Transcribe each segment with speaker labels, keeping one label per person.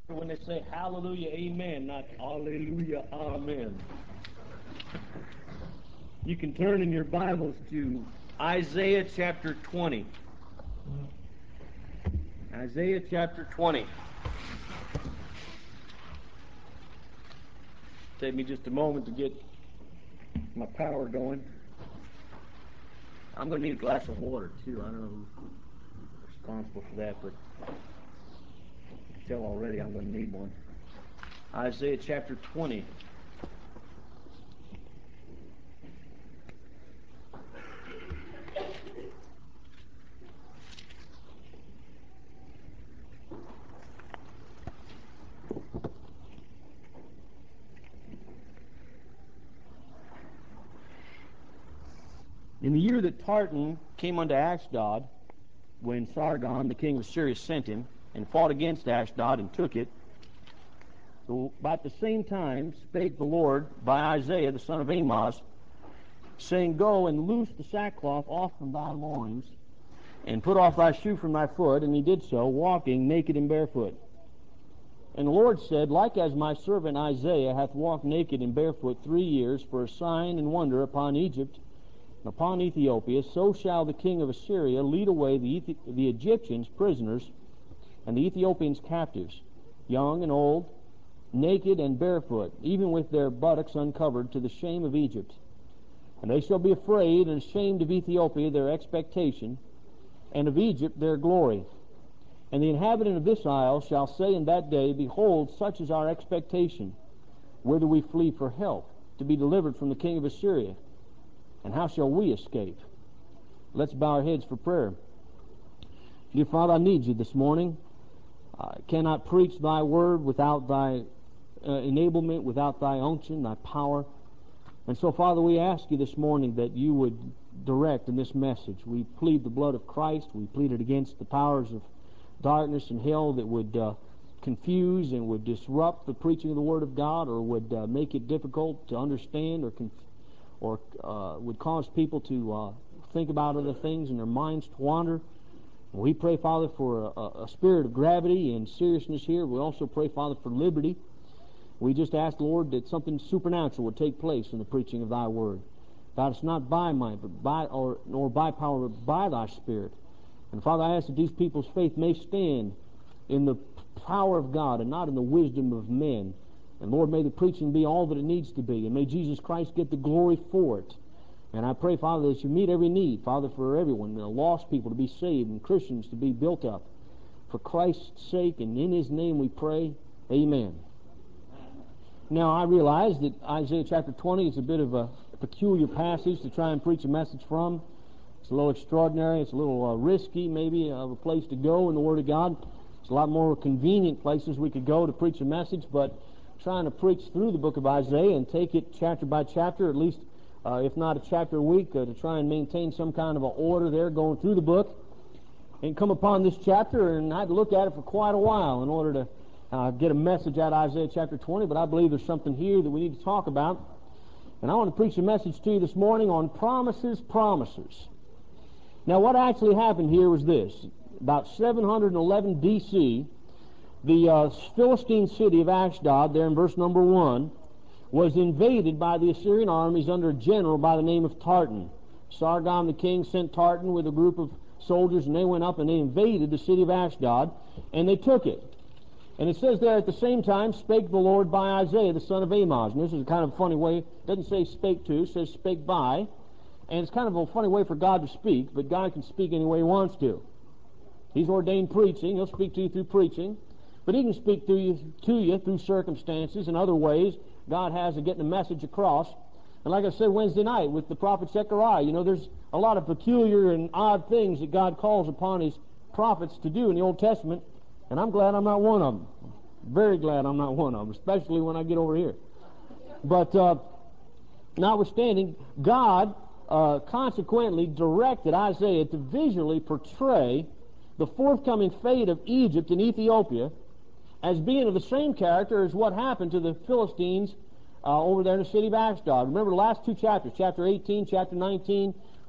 Speaker 1: When they say hallelujah, amen, not hallelujah, amen. You can turn in your Bibles to Isaiah chapter 20. Isaiah chapter 20. Take me just a moment to get my power going. I'm going to need a glass of water, too. I don't know who's responsible for that, but you can tell already I'm going to need one. Isaiah chapter 20. In the year that Tartan came unto Ashdod, when Sargon, the king of Assyria, sent him, and fought against Ashdod and took it, about the same time spake the Lord by Isaiah the son of Amoz, saying, Go and loose the sackcloth off from thy loins, and put off thy shoe from thy foot. And he did so, walking naked and barefoot. And the Lord said, Like as my servant Isaiah hath walked naked and barefoot 3 years for a sign and wonder upon Egypt and upon Ethiopia, so shall the king of Assyria lead away the Egyptians prisoners and the Ethiopians captives, young and old, naked and barefoot, even with their buttocks uncovered, to the shame of Egypt. And they shall be afraid and ashamed of Ethiopia, their expectation, and of Egypt, their glory. And the inhabitant of this isle shall say in that day, Behold, such is our expectation, whither we flee for help, to be delivered from the king of Assyria. And how shall we escape? Let's bow our heads for prayer. Dear Father, I need you this morning. I cannot preach thy word without thy enablement, without thy unction, thy power. And so, Father, we ask you this morning that you would direct in this message. We plead the blood of Christ. We plead it against the powers of darkness and hell that would confuse and would disrupt the preaching of the Word of God, or would make it difficult to understand, or would cause people to think about other things and their minds to wander. We pray, Father, for a spirit of gravity and seriousness here. We also pray, Father, for liberty. We just ask, Lord, that something supernatural would take place in the preaching of thy word. God, it's not by might, nor by power, but by thy Spirit. And Father, I ask that these people's faith may stand in the power of God and not in the wisdom of men. And Lord, may the preaching be all that it needs to be, and may Jesus Christ get the glory for it. And I pray, Father, that you meet every need, Father, for everyone, lost people to be saved and Christians to be built up. For Christ's sake and in his name we pray, amen. Now, I realize that Isaiah chapter 20 is a bit of a peculiar passage to try and preach a message from. It's a little extraordinary. It's a little risky, maybe, of a place to go in the Word of God. It's a lot more convenient places we could go to preach a message, but trying to preach through the book of Isaiah and take it chapter by chapter, at least, if not a chapter a week, to try and maintain some kind of an order there going through the book, and come upon this chapter, and I had to look at it for quite a while in order to get a message out of Isaiah chapter 20, but I believe there's something here that we need to talk about. And I want to preach a message to you this morning on promises, promises. Now, what actually happened here was this. About 711 B.C., the Philistine city of Ashdod, there in verse number 1, was invaded by the Assyrian armies under a general by the name of Tartan. Sargon the king sent Tartan with a group of soldiers, and they went up and they invaded the city of Ashdod, and they took it. And it says there, at the same time spake the Lord by Isaiah the son of Amoz. And this is a kind of a funny way. It doesn't say spake to, it says spake by. And it's kind of a funny way for God to speak, but God can speak any way he wants to. He's ordained preaching. He'll speak to you through preaching. But he can speak to you through circumstances and other ways God has of getting a message across. And like I said Wednesday night with the prophet Zechariah, there's a lot of peculiar and odd things that God calls upon his prophets to do in the Old Testament. And I'm glad I'm not one of them. Very glad I'm not one of them, especially when I get over here. But notwithstanding, God consequently directed Isaiah to visually portray the forthcoming fate of Egypt and Ethiopia as being of the same character as what happened to the Philistines over there in the city of Ashdod. Remember the last two chapters, chapter 18, chapter 19,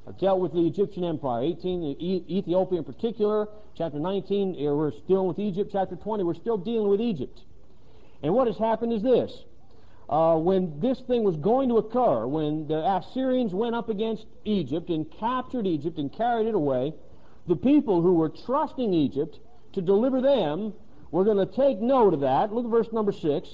Speaker 1: dealt with the Egyptian Empire. 18, Ethiopia in particular. Chapter 19, we're still with Egypt. Chapter 20, we're still dealing with Egypt. And what has happened is this. When this thing was going to occur, when the Assyrians went up against Egypt and captured Egypt and carried it away, the people who were trusting Egypt to deliver them were going to take note of that. Look at verse number 6.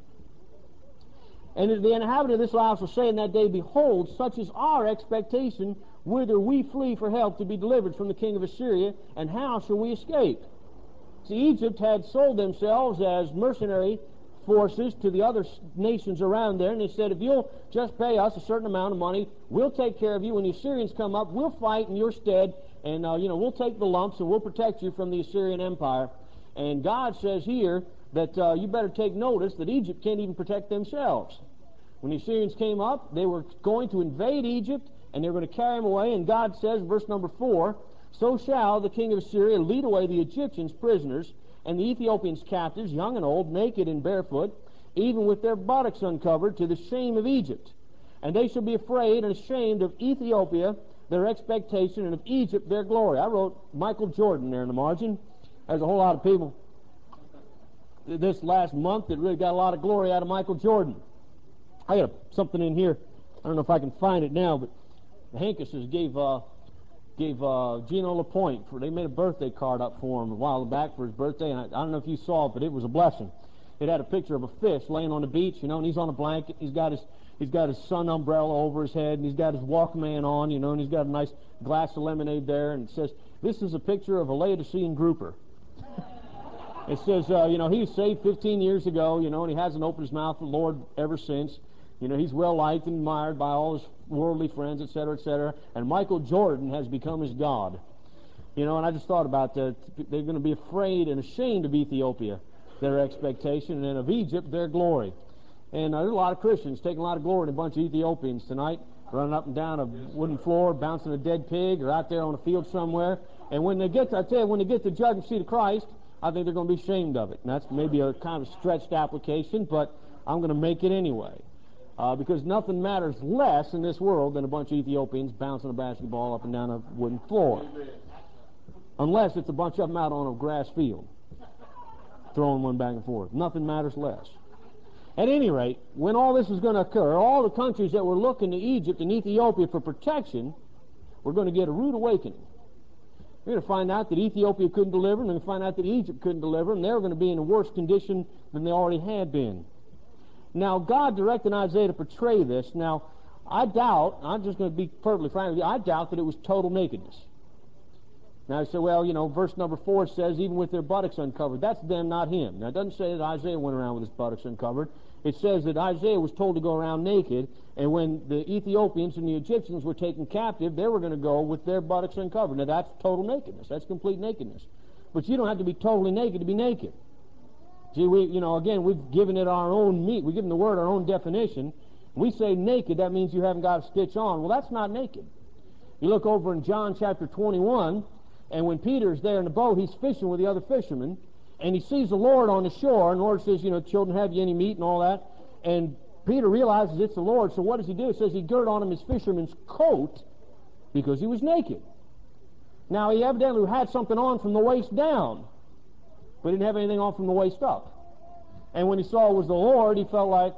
Speaker 1: And the inhabitant of this house will say in that day, Behold, such is our expectation, whither we flee for help to be delivered from the king of Assyria, and how shall we escape? See, Egypt had sold themselves as mercenary forces to the other nations around there, and they said, if you'll just pay us a certain amount of money, we'll take care of you. When the Assyrians come up, we'll fight in your stead, and we'll take the lumps, and we'll protect you from the Assyrian Empire. And God says here that you better take notice that Egypt can't even protect themselves. When the Assyrians came up, they were going to invade Egypt, and they were going to carry them away, and God says, verse number 4, So shall the king of Assyria lead away the Egyptians prisoners, and the Ethiopians captives, young and old, naked and barefoot, even with their buttocks uncovered, to the shame of Egypt. And they shall be afraid and ashamed of Ethiopia, their expectation, and of Egypt, their glory. I wrote Michael Jordan there in the margin. There's a whole lot of people this last month that really got a lot of glory out of Michael Jordan. I got something in here. I don't know if I can find it now, but the Hankuses gave Gino LaPointe, they made a birthday card up for him a while back for his birthday, and I don't know if you saw it, but it was a blessing. It had a picture of a fish laying on the beach, and he's on a blanket. He's got his sun umbrella over his head, and he's got his Walkman on, and he's got a nice glass of lemonade there, and it says, "This is a picture of a Laodicean grouper." It says, he was saved 15 years ago, and he hasn't opened his mouth to the Lord ever since. He's well liked and admired by all his worldly friends, etc., etc. And Michael Jordan has become his god. And I just thought about that. They're going to be afraid and ashamed of Ethiopia, their expectation, and of Egypt, their glory. And there's a lot of Christians taking a lot of glory in a bunch of Ethiopians tonight, running up and down a wooden floor, bouncing a dead pig, or out there on a field somewhere. And when they get to the judgment seat of Christ, I think they're going to be ashamed of it. And that's maybe a kind of stretched application, but I'm going to make it anyway. Because nothing matters less in this world than a bunch of Ethiopians bouncing a basketball up and down a wooden floor. Unless it's a bunch of them out on a grass field, throwing one back and forth. Nothing matters less. At any rate, when all this is going to occur, all the countries that were looking to Egypt and Ethiopia for protection were going to get a rude awakening. They're going to find out that Ethiopia couldn't deliver, and they're going to find out that Egypt couldn't deliver, and they're going to be in a worse condition than they already had been. Now, God directed Isaiah to portray this. Now, I doubt, I'm just going to be perfectly frank with you, I doubt that it was total nakedness. Now, you say, well, verse number 4 says, even with their buttocks uncovered. That's them, not him. Now, it doesn't say that Isaiah went around with his buttocks uncovered. It says that Isaiah was told to go around naked, and when the Ethiopians and the Egyptians were taken captive, they were going to go with their buttocks uncovered. Now, that's total nakedness. That's complete nakedness. But you don't have to be totally naked to be naked. See, again, we've given it our own meat. We've given the word our own definition. We say naked, that means you haven't got a stitch on. Well, that's not naked. You look over in John chapter 21, and when Peter's there in the boat, he's fishing with the other fishermen, and he sees the Lord on the shore, and the Lord says, children, have you any meat and all that? And Peter realizes it's the Lord, so what does he do? It says he girded on him his fisherman's coat because he was naked. Now, he evidently had something on from the waist down, but he didn't have anything on from the waist up. And when he saw it was the Lord, he felt like,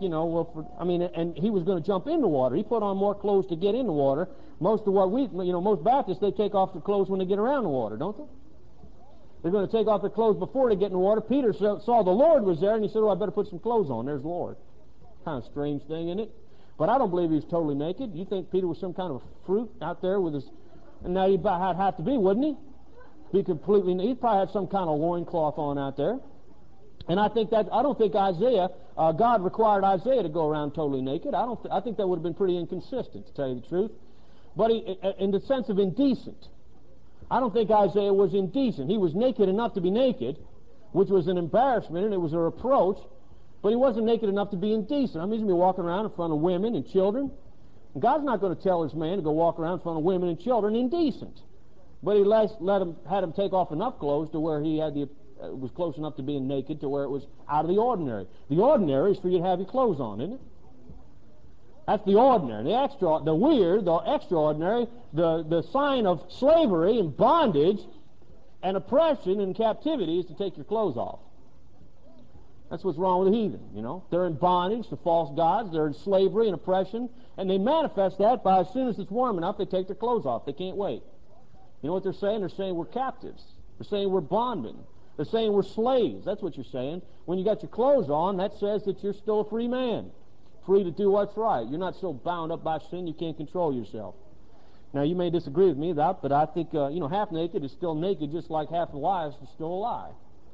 Speaker 1: and he was going to jump in the water. He put on more clothes to get in the water. Most Baptists, they take off their clothes when they get around the water, don't they? They're going to take off their clothes before they get in the water. Peter saw the Lord was there, and he said, I better put some clothes on. There's the Lord. Kind of strange thing, isn't it? But I don't believe he was totally naked. You think Peter was some kind of a fruit out there with his... And now he'd have to be, wouldn't he? Be completely... He'd probably have some kind of loincloth on out there. And I don't think Isaiah, God required Isaiah to go around totally naked. I think that would have been pretty inconsistent, to tell you the truth. But in the sense of indecent, I don't think Isaiah was indecent. He was naked enough to be naked, which was an embarrassment and it was a reproach, but he wasn't naked enough to be indecent. I mean, he's going to be walking around in front of women and children. And God's not going to tell his man to go walk around in front of women and children indecent. But he had him take off enough clothes to where he had was close enough to being naked to where it was out of the ordinary. The ordinary is for you to have your clothes on, isn't it? That's the ordinary. The weird, the extraordinary, the sign of slavery and bondage and oppression and captivity is to take your clothes off. That's what's wrong with the heathen, you know. They're in bondage to false gods. They're in slavery and oppression. And they manifest that by, as soon as it's warm enough, they take their clothes off. They can't wait. You know what they're saying? They're saying we're captives. They're saying we're bondmen. They're saying we're slaves. That's what you're saying. When you got your clothes on, that says that you're still a free man. Free to do what's right. You're not so bound up by sin you can't control yourself. Now, you may disagree with me with that, but I think, half naked is still naked, just like half alive is still alive.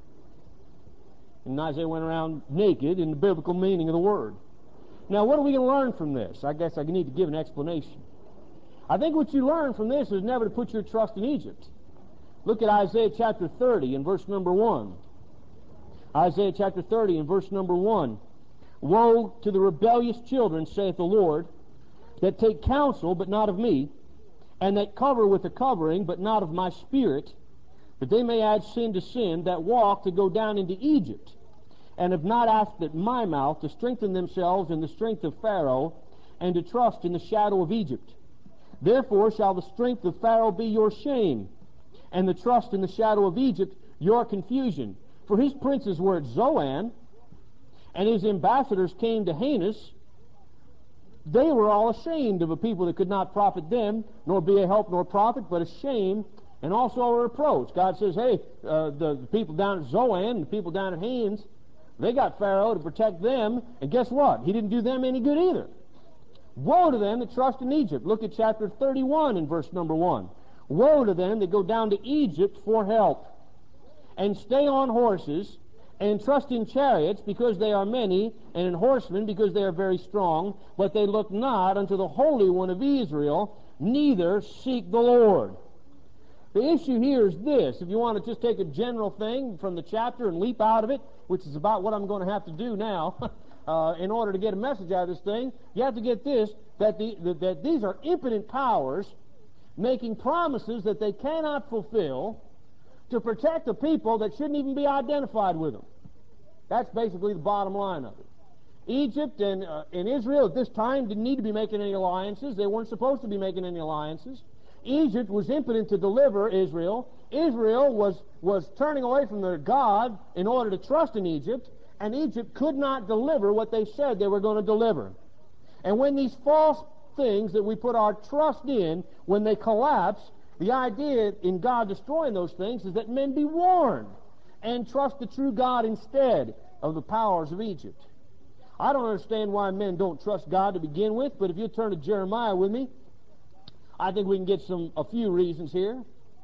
Speaker 1: And Isaiah went around naked in the biblical meaning of the word. Now, what are we going to learn from this? I guess I need to give an explanation. I think what you learn from this is never to put your trust in Egypt. Look at Isaiah chapter 30 and verse number 1. Isaiah chapter 30 and verse number 1. Woe to the rebellious children, saith the Lord, that take counsel, but not of me, and that cover with a covering, but not of my spirit, that they may add sin to sin, that walk to go down into Egypt, and have not asked at my mouth to strengthen themselves in the strength of Pharaoh, and to trust in the shadow of Egypt. Therefore shall the strength of Pharaoh be your shame, and the trust in the shadow of Egypt your confusion. For his princes were at Zoan, and his ambassadors came to Hanes. They were all ashamed of a people that could not profit them, nor be a help nor profit, but a shame and also a reproach. God says, hey, the people down at Zoan, the people down at Hanes, they got Pharaoh to protect them, and guess what? He didn't do them any good either. Woe to them that trust in Egypt. Look at chapter 31 and verse number 1. Woe to them that go down to Egypt for help, and stay on horses, and trust in chariots, because they are many, and in horsemen, because they are very strong, but they look not unto the Holy One of Israel, neither seek the Lord. The issue here is this. If you want to just take a general thing from the chapter and leap out of it, which is about what I'm going to have to do now, in order to get a message out of this thing, you have to get this, that these are impotent powers making promises that they cannot fulfill to protect a people that shouldn't even be identified with them. That's basically the bottom line of it. Egypt and Israel at this time didn't need to be making any alliances. They weren't supposed to be making any alliances. Egypt was impotent to deliver Israel. Israel was turning away from their God in order to trust in Egypt, and Egypt could not deliver what they said they were going to deliver. And when these false things that we put our trust in, when they collapse, the idea in God destroying those things is that men be warned and trust the true God instead of the powers of Egypt. I don't understand why men don't trust God to begin with, but if you turn to Jeremiah with me, I think we can get a few reasons here.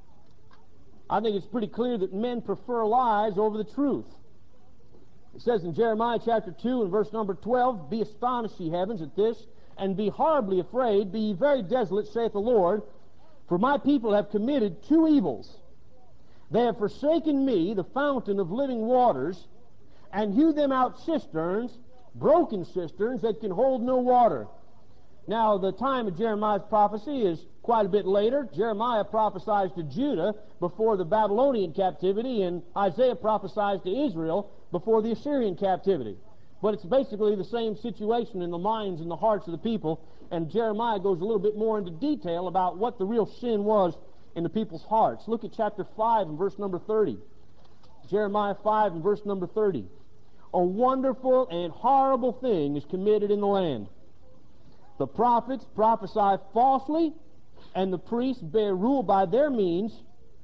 Speaker 1: I think it's pretty clear that men prefer lies over the truth. It says in Jeremiah chapter 2 and verse number 12, Be astonished, ye heavens, at this, and be horribly afraid, be ye very desolate, saith the Lord, for my people have committed two evils. They have forsaken me, the fountain of living waters, and hewed them out cisterns, broken cisterns that can hold no water. Now, the time of Jeremiah's prophecy is quite a bit later. Jeremiah prophesies to Judah before the Babylonian captivity, and Isaiah prophesies to Israel before the Assyrian captivity. But it's basically the same situation in the minds and the hearts of the people, and Jeremiah goes a little bit more into detail about what the real sin was in the people's hearts. Look at chapter 5 and verse number 30. Jeremiah 5 and verse number 30. A wonderful and horrible thing is committed in the land. The prophets prophesy falsely, and the priests bear rule by their means.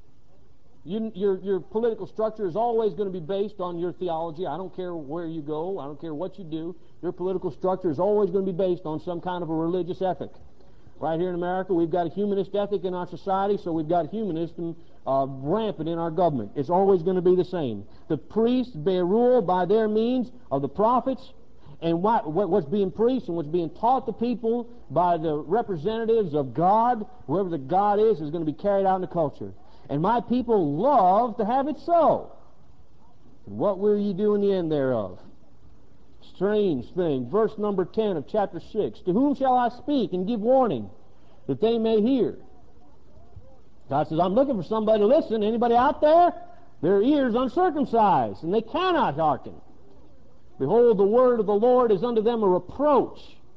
Speaker 1: Your political structure is always going to be based on your theology. I don't care where you go. I don't care what you do. Your political structure is always going to be based on some kind of a religious ethic. Right here in America, we've got a humanist ethic in our society, so we've got humanism rampant in our government. It's always going to be the same. The priests bear rule by their means of the prophets, and what's being preached and what's being taught the people by the representatives of God, whoever the God is going to be carried out in the culture. And my people love to have it so. And what will ye do in the end thereof? Strange thing. Verse number 10 of chapter 6. To whom shall I speak and give warning, that they may hear? God says, I'm looking for somebody to listen. Anybody out there? Their ears uncircumcised, and they cannot hearken. Behold, the word of the Lord is unto them a reproach.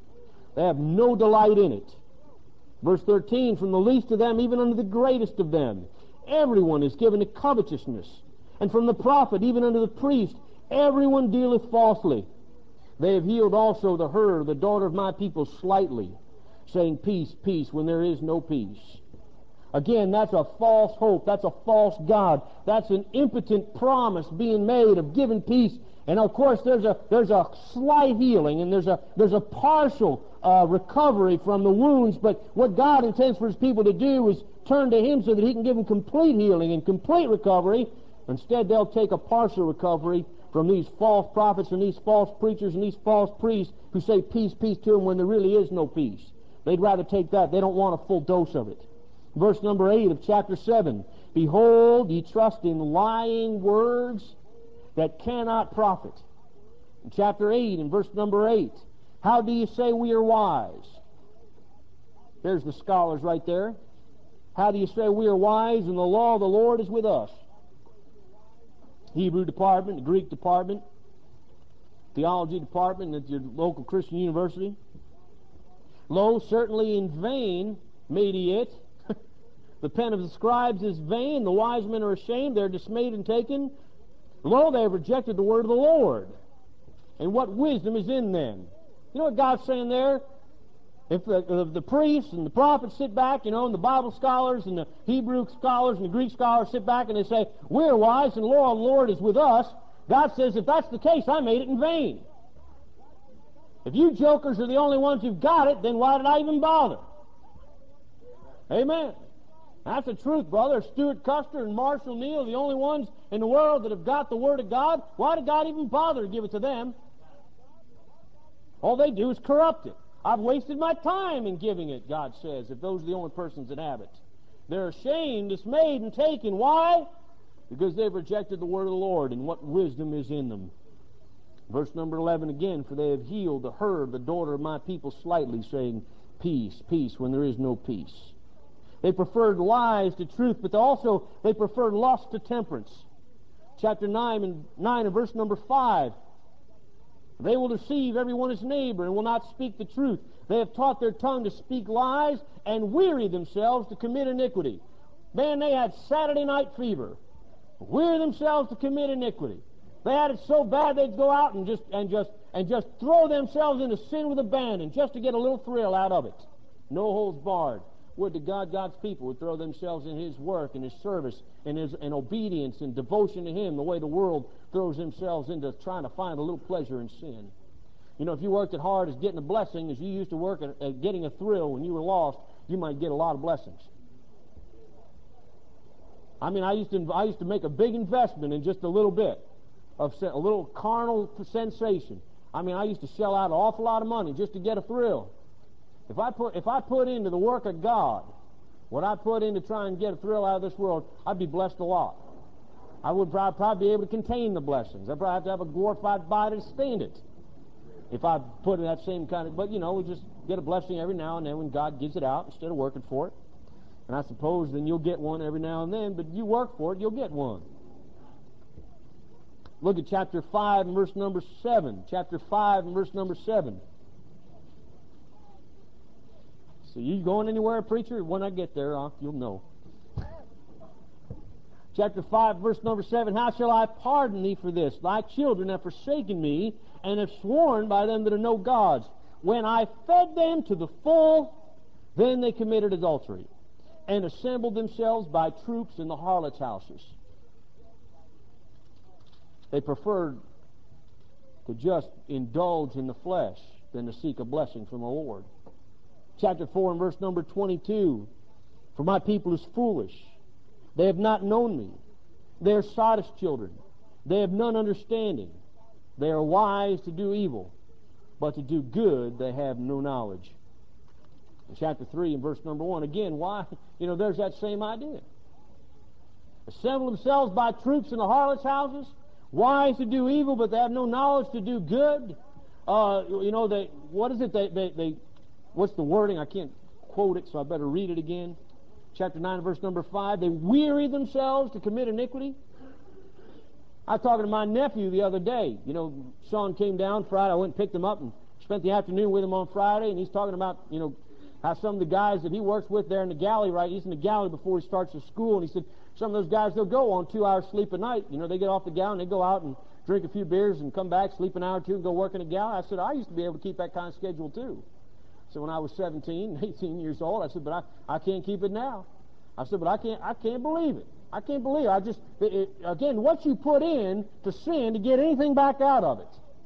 Speaker 1: They have no delight in it. Verse 13, from the least of them even unto the greatest of them, everyone is given to covetousness. And from the prophet even unto the priest, everyone dealeth falsely. They have healed also the her, the daughter of my people, slightly, saying, peace, peace, when there is no peace. Again, that's a false hope. That's a false God. That's an impotent promise being made of giving peace. And of course, there's a slight healing, and there's a partial recovery from the wounds. But what God intends for His people to do is turn to Him so that He can give them complete healing and complete recovery. Instead, they'll take a partial recovery from these false prophets and these false preachers and these false priests who say peace, peace to them when there really is no peace. They'd rather take that. They don't want a full dose of it. Verse number 8 of chapter 7. Behold, ye trust in lying words that cannot profit. In chapter 8, in verse number 8, how do you say we are wise? There's the scholars right there. How do you say we are wise and the law of the Lord is with us? Hebrew department, the Greek department, theology department at your local Christian university. Lo, certainly in vain made he it. The pen of the scribes is vain. The wise men are ashamed. They're dismayed and taken. Lo, they have rejected the word of the Lord. And what wisdom is in them? You know what God's saying there? If the priests and the prophets sit back, and the Bible scholars and the Hebrew scholars and the Greek scholars sit back and they say, we're wise and the law of the Lord is with us, God says, if that's the case, I made it in vain. If you jokers are the only ones who've got it, then why did I even bother? Amen. That's the truth, brother. Stuart Custer and Marshall Neal, the only ones in the world that have got the Word of God. Why did God even bother to give it to them? All they do is corrupt it. I've wasted my time in giving it, God says, if those are the only persons that have it. They're ashamed, dismayed, and taken. Why? Because they've rejected the word of the Lord and what wisdom is in them. Verse number 11 again, for they have healed the her, the daughter of my people, slightly, saying, peace, peace, when there is no peace. They preferred lies to truth, but also they preferred lust to temperance. Chapter 9 and verse number 5. They will deceive everyone his neighbor and will not speak the truth. They have taught their tongue to speak lies and weary themselves to commit iniquity. Man, they had Saturday night fever. Weary themselves to commit iniquity. They had it so bad they'd go out and just throw themselves into sin with abandon just to get a little thrill out of it. No holds barred. Would to God, God's people would throw themselves in His work and His service and in obedience and devotion to Him the way the world throws themselves into trying to find a little pleasure in sin. If you worked as hard as getting a blessing as you used to work at getting a thrill when you were lost, you might get a lot of blessings. I used to make a big investment in just a little bit of a little carnal sensation. I used to shell out an awful lot of money just to get a thrill. If I put into the work of God what I put in to try and get a thrill out of this world, I'd be blessed a lot. I would probably be able to contain the blessings. I'd probably have to have a glorified body to stand it if I put in that same kind of... But, we just get a blessing every now and then when God gives it out instead of working for it. And I suppose then you'll get one every now and then, but you work for it, you'll get one. Look at chapter 5 and verse number 7. Chapter 5 and verse number 7. So you going anywhere, preacher? When I get there, you'll know. Chapter 5, verse number 7. How shall I pardon thee for this? Thy children have forsaken me, and have sworn by them that are no gods. When I fed them to the full, then they committed adultery, and assembled themselves by troops in the harlots' houses. They preferred to just indulge in the flesh than to seek a blessing from the Lord. Chapter 4 and verse number 22. For my people is foolish. They have not known me. They are sottish children. They have none understanding. They are wise to do evil, but to do good they have no knowledge. In chapter 3 and verse number 1, again, why? There's that same idea. Assemble themselves by troops in the harlots' houses, wise to do evil, but they have no knowledge to do good. What's the wording? I can't quote it, so I better read it again. Chapter 9, verse number 5, they weary themselves to commit iniquity. I was talking to my nephew the other day. Sean came down Friday. I went and picked him up and Spent the afternoon with him on Friday, and he's talking about, how some of the guys that he works with there in the galley, right? He's in the galley before he starts his school, and he said some of those guys, they'll go on 2 hours sleep a night. They get off the galley and they go out and drink a few beers and come back, sleep an hour or two, and go work in the galley. I said, I used to be able to keep that kind of schedule too. So when I was 17, 18 years old, I said, but I can't keep it now. I said, but I can't believe it. I can't believe it. Again, what you put in to sin to get anything back out of it.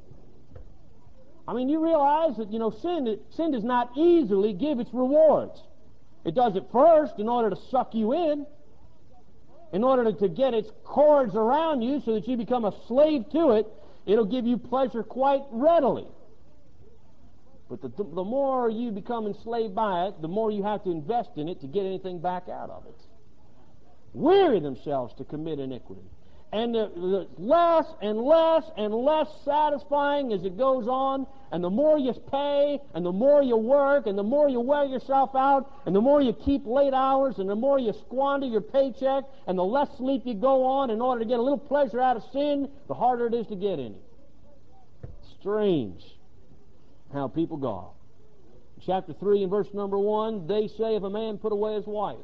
Speaker 1: I mean, you realize that, sin does not easily give its rewards. It does it first in order to suck you in order to get its cords around you so that you become a slave to it. It'll give you pleasure quite readily. But the more you become enslaved by it, the more you have to invest in it to get anything back out of it. Weary themselves to commit iniquity. And the less and less and less satisfying as it goes on, and the more you pay, and the more you work, and the more you wear yourself out, and the more you keep late hours, and the more you squander your paycheck, and the less sleep you go on in order to get a little pleasure out of sin, the harder it is to get any. Strange how people go. Chapter 3 and verse number 1, they say, if a man put away his wife,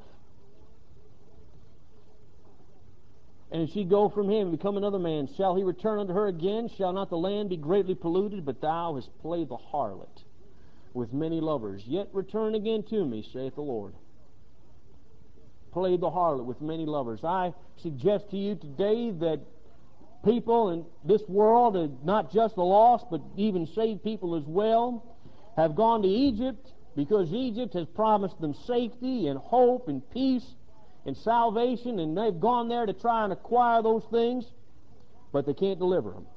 Speaker 1: and if she go from him and become another man, shall he return unto her again? Shall not the land be greatly polluted? But thou hast played the harlot with many lovers. Yet return again to me, saith the Lord. Played the harlot with many lovers. I suggest to you today that people in this world, and not just the lost, but even saved people as well, have gone to Egypt because Egypt has promised them safety and hope and peace and salvation, and they've gone there to try and acquire those things, but they can't deliver them.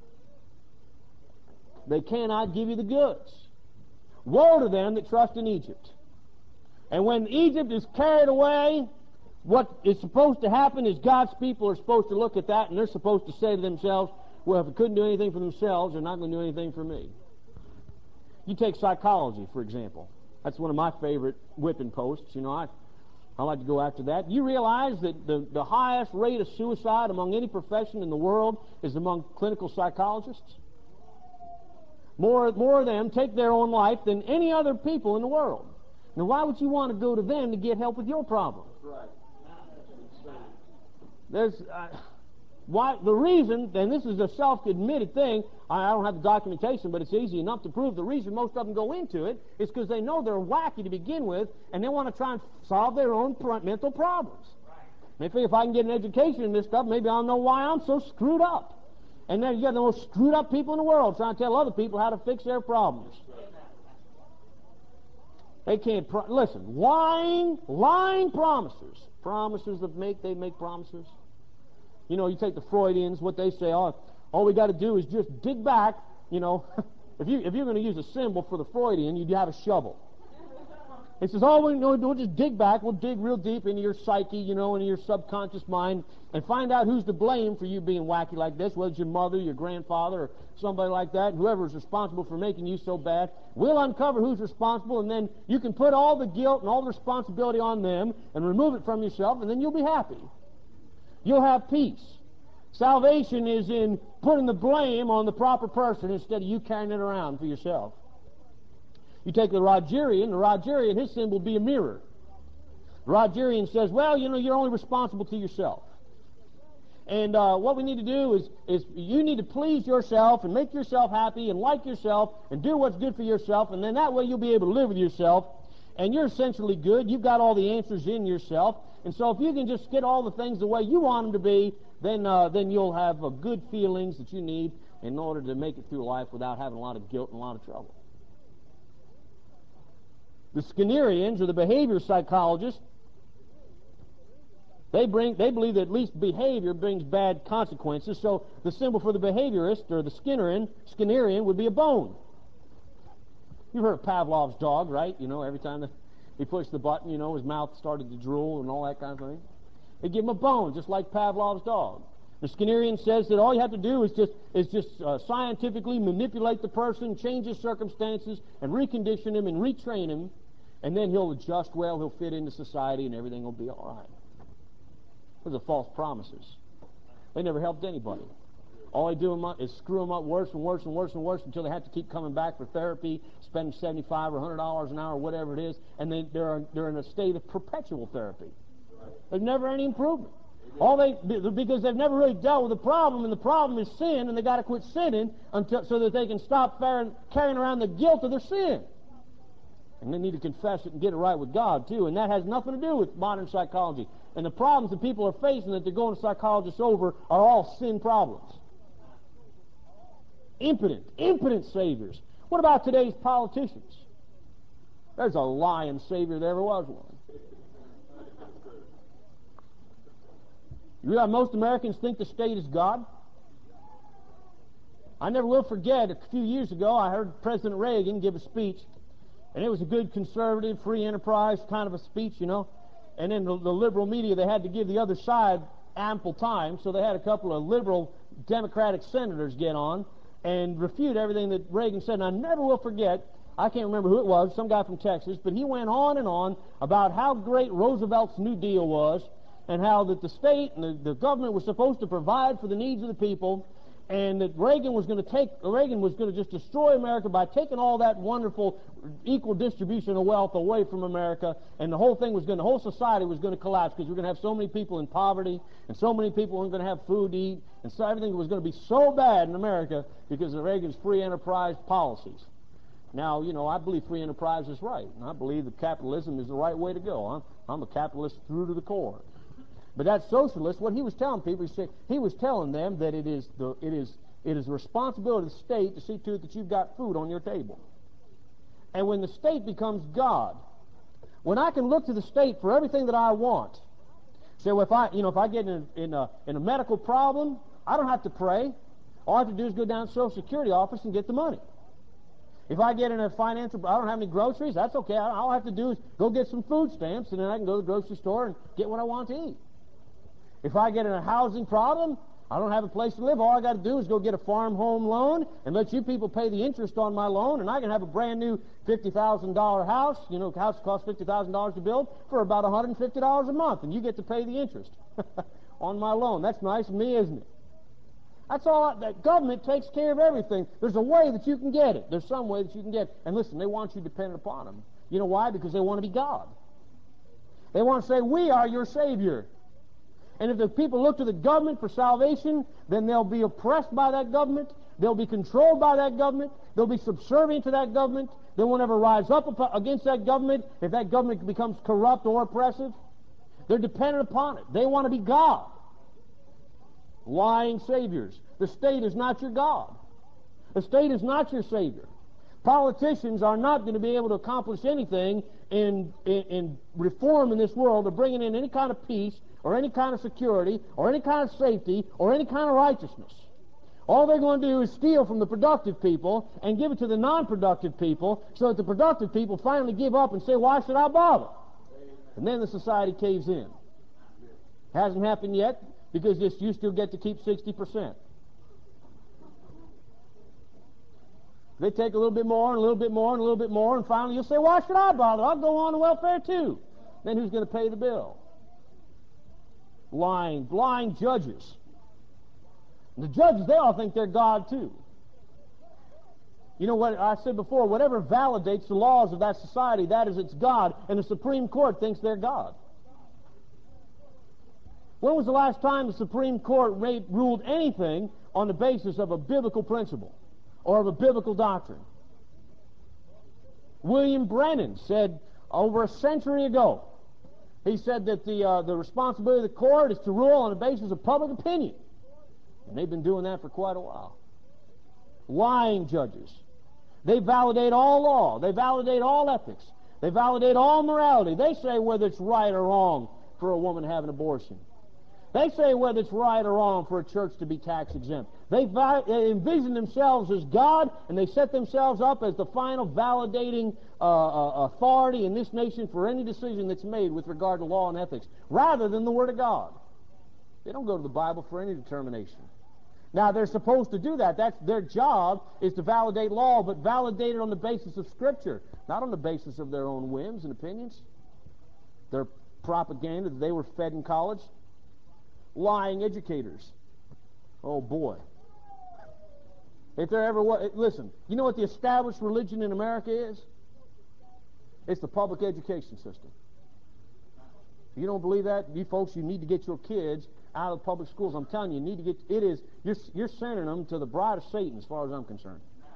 Speaker 1: They cannot give you the goods. Woe to them that trust in Egypt. And when Egypt is carried away, what is supposed to happen is God's people are supposed to look at that, and they're supposed to say to themselves, well, if they couldn't do anything for themselves, they're not going to do anything for me. You take psychology, for example. That's one of my favorite whipping posts. I like to go after that. You realize that the highest rate of suicide among any profession in the world is among clinical psychologists? More of them take their own life than any other people in the world. Now, why would you want to go to them to get help with your problem? There's the reason, and this is a self-admitted thing, I don't have the documentation, but it's easy enough to prove the reason most of them go into it is because they know they're wacky to begin with, and they want to try and solve their own mental problems. They figure if I can get an education in this stuff, maybe I'll know why I'm so screwed up. And then you got the most screwed up people in the world trying to tell other people how to fix their problems. They can't, listen, lying promises that they make promises. You take the Freudians, what they say, all we got to do is just dig back, if you're going to use a symbol for the Freudian, you'd have a shovel. It says, we'll just dig back, we'll dig real deep into your psyche, into your subconscious mind, and find out who's to blame for you being wacky like this, whether it's your mother, your grandfather, or somebody like that, whoever is responsible for making you so bad. We'll uncover who's responsible, and then you can put all the guilt and all the responsibility on them and remove it from yourself, and then you'll be happy. You'll have peace. Salvation is in putting the blame on the proper person instead of you carrying it around for yourself. You take the Rogerian, his symbol will be a mirror. The Rogerian says, well, you're only responsible to yourself. And what we need to do is you need to please yourself and make yourself happy and like yourself and do what's good for yourself, and then that way you'll be able to live with yourself, and you're essentially good. You've got all the answers in yourself. And so if you can just get all the things the way you want them to be, then you'll have good feelings that you need in order to make it through life without having a lot of guilt and a lot of trouble. The Skinnerians, or the behavior psychologists, they believe that at least behavior brings bad consequences. So the symbol for the behaviorist, or the Skinnerian, would be a bone. You've heard of Pavlov's dog, right? Every time that he pushed the button, his mouth started to drool and all that kind of thing. They give him a bone, just like Pavlov's dog. The Skinnerian says that all you have to do is just scientifically manipulate the person, change his circumstances, and recondition him and retrain him, and then he'll adjust well, he'll fit into society, and everything will be all right. Those are false promises. They never helped anybody. All they do is screw them up worse and worse and worse and worse until they have to keep coming back for therapy, spending $75 or $100 an hour, whatever it is, and they're in a state of perpetual therapy. There's never any improvement. Because they've never really dealt with the problem, and the problem is sin, and they got to quit sinning so that they can stop carrying around the guilt of their sin. And they need to confess it and get it right with God too, and that has nothing to do with modern psychology. And the problems that people are facing that they're going to psychologists over are all sin problems. Impotent saviors. What about today's politicians? There's a lying savior, there ever was one. You realize most Americans think the state is God? I never will forget, a few years ago, I heard President Reagan give a speech, and it was a good conservative, free enterprise kind of a speech, you know. And in the liberal media, they had to give the other side ample time, so they had a couple of liberal Democratic senators get on and refute everything that Reagan said. And I never will forget, I can't remember who it was, some guy from Texas, but he went on and on about how great Roosevelt's New Deal was, and how that the state and the government was supposed to provide for the needs of the people, and that Reagan was going to just destroy America by taking all that wonderful equal distribution of wealth away from America, and the whole society was going to collapse because we're going to have so many people in poverty, and so many people weren't going to have food to eat, and so everything was going to be so bad in America because of Reagan's free enterprise policies. Now, you know, I believe free enterprise is right, and I believe that capitalism is the right way to go. I'm a capitalist through to the core. But that socialist, what he was telling people, he was telling them that it is the responsibility of the state to see to it that you've got food on your table. And when the state becomes God, when I can look to the state for everything that I want, so if I get in a medical problem, I don't have to pray. All I have to do is go down to the Social Security office and get the money. If I get in a I don't have any groceries, that's okay. All I have to do is go get some food stamps, and then I can go to the grocery store and get what I want to eat. If I get in a housing problem, I don't have a place to live. All I got to do is go get a farm home loan and let you people pay the interest on my loan, and I can have a brand new $50,000 house. You know, house costs $50,000 to build for about $150 a month, and you get to pay the interest on my loan. That's nice of me, isn't it? That's all. That government takes care of everything. There's a way that you can get it. There's some way that you can get it. And listen, they want you dependent upon them. You know why? Because they want to be God. They want to say, we are your Savior. And if the people look to the government for salvation, then they'll be oppressed by that government. They'll be controlled by that government. They'll be subservient to that government. They won't ever rise up against that government if that government becomes corrupt or oppressive. They're dependent upon it. They want to be God. Lying saviors. The state is not your God. The state is not your Savior. Politicians are not going to be able to accomplish anything in reform in this world or bringing in any kind of peace or any kind of security or any kind of safety or any kind of righteousness. All they're going to do is steal from the productive people and give it to the non-productive people so that the productive people finally give up and say, why should I bother? And then the society caves in. Hasn't happened yet because you still get to keep 60%. They take a little bit more and a little bit more and a little bit more, and finally you'll say, why should I bother? I'll go on to welfare too. Then who's going to pay the bill? Lying, blind judges. And the judges, they all think they're God too. You know what I said before, whatever validates the laws of that society, that is its God, and the Supreme Court thinks they're God. When was the last time the Supreme Court ruled anything on the basis of a biblical principle or of a biblical doctrine? William Brennan said over a century ago, he said that the responsibility of the court is to rule on the basis of public opinion. And they've been doing that for quite a while. Lying judges. They validate all law. They validate all ethics. They validate all morality. They say whether it's right or wrong for a woman to have an abortion. They say whether it's right or wrong for a church to be tax exempt. They envision themselves as God, and they set themselves up as the final validating authority in this nation for any decision that's made with regard to law and ethics, rather than the Word of God. They don't go to the Bible for any determination. Now, they're supposed to do that. That's their job, is to validate law, but validate it on the basis of Scripture, not on the basis of their own whims and opinions, their propaganda that they were fed in college. Lying educators. Oh boy. If there ever was, listen, you know what the established religion in America is? It's the public education system. You don't believe that? You folks, you need to get your kids out of public schools. I'm telling you, you need to get, you're sending them to the bride of Satan as far as I'm concerned.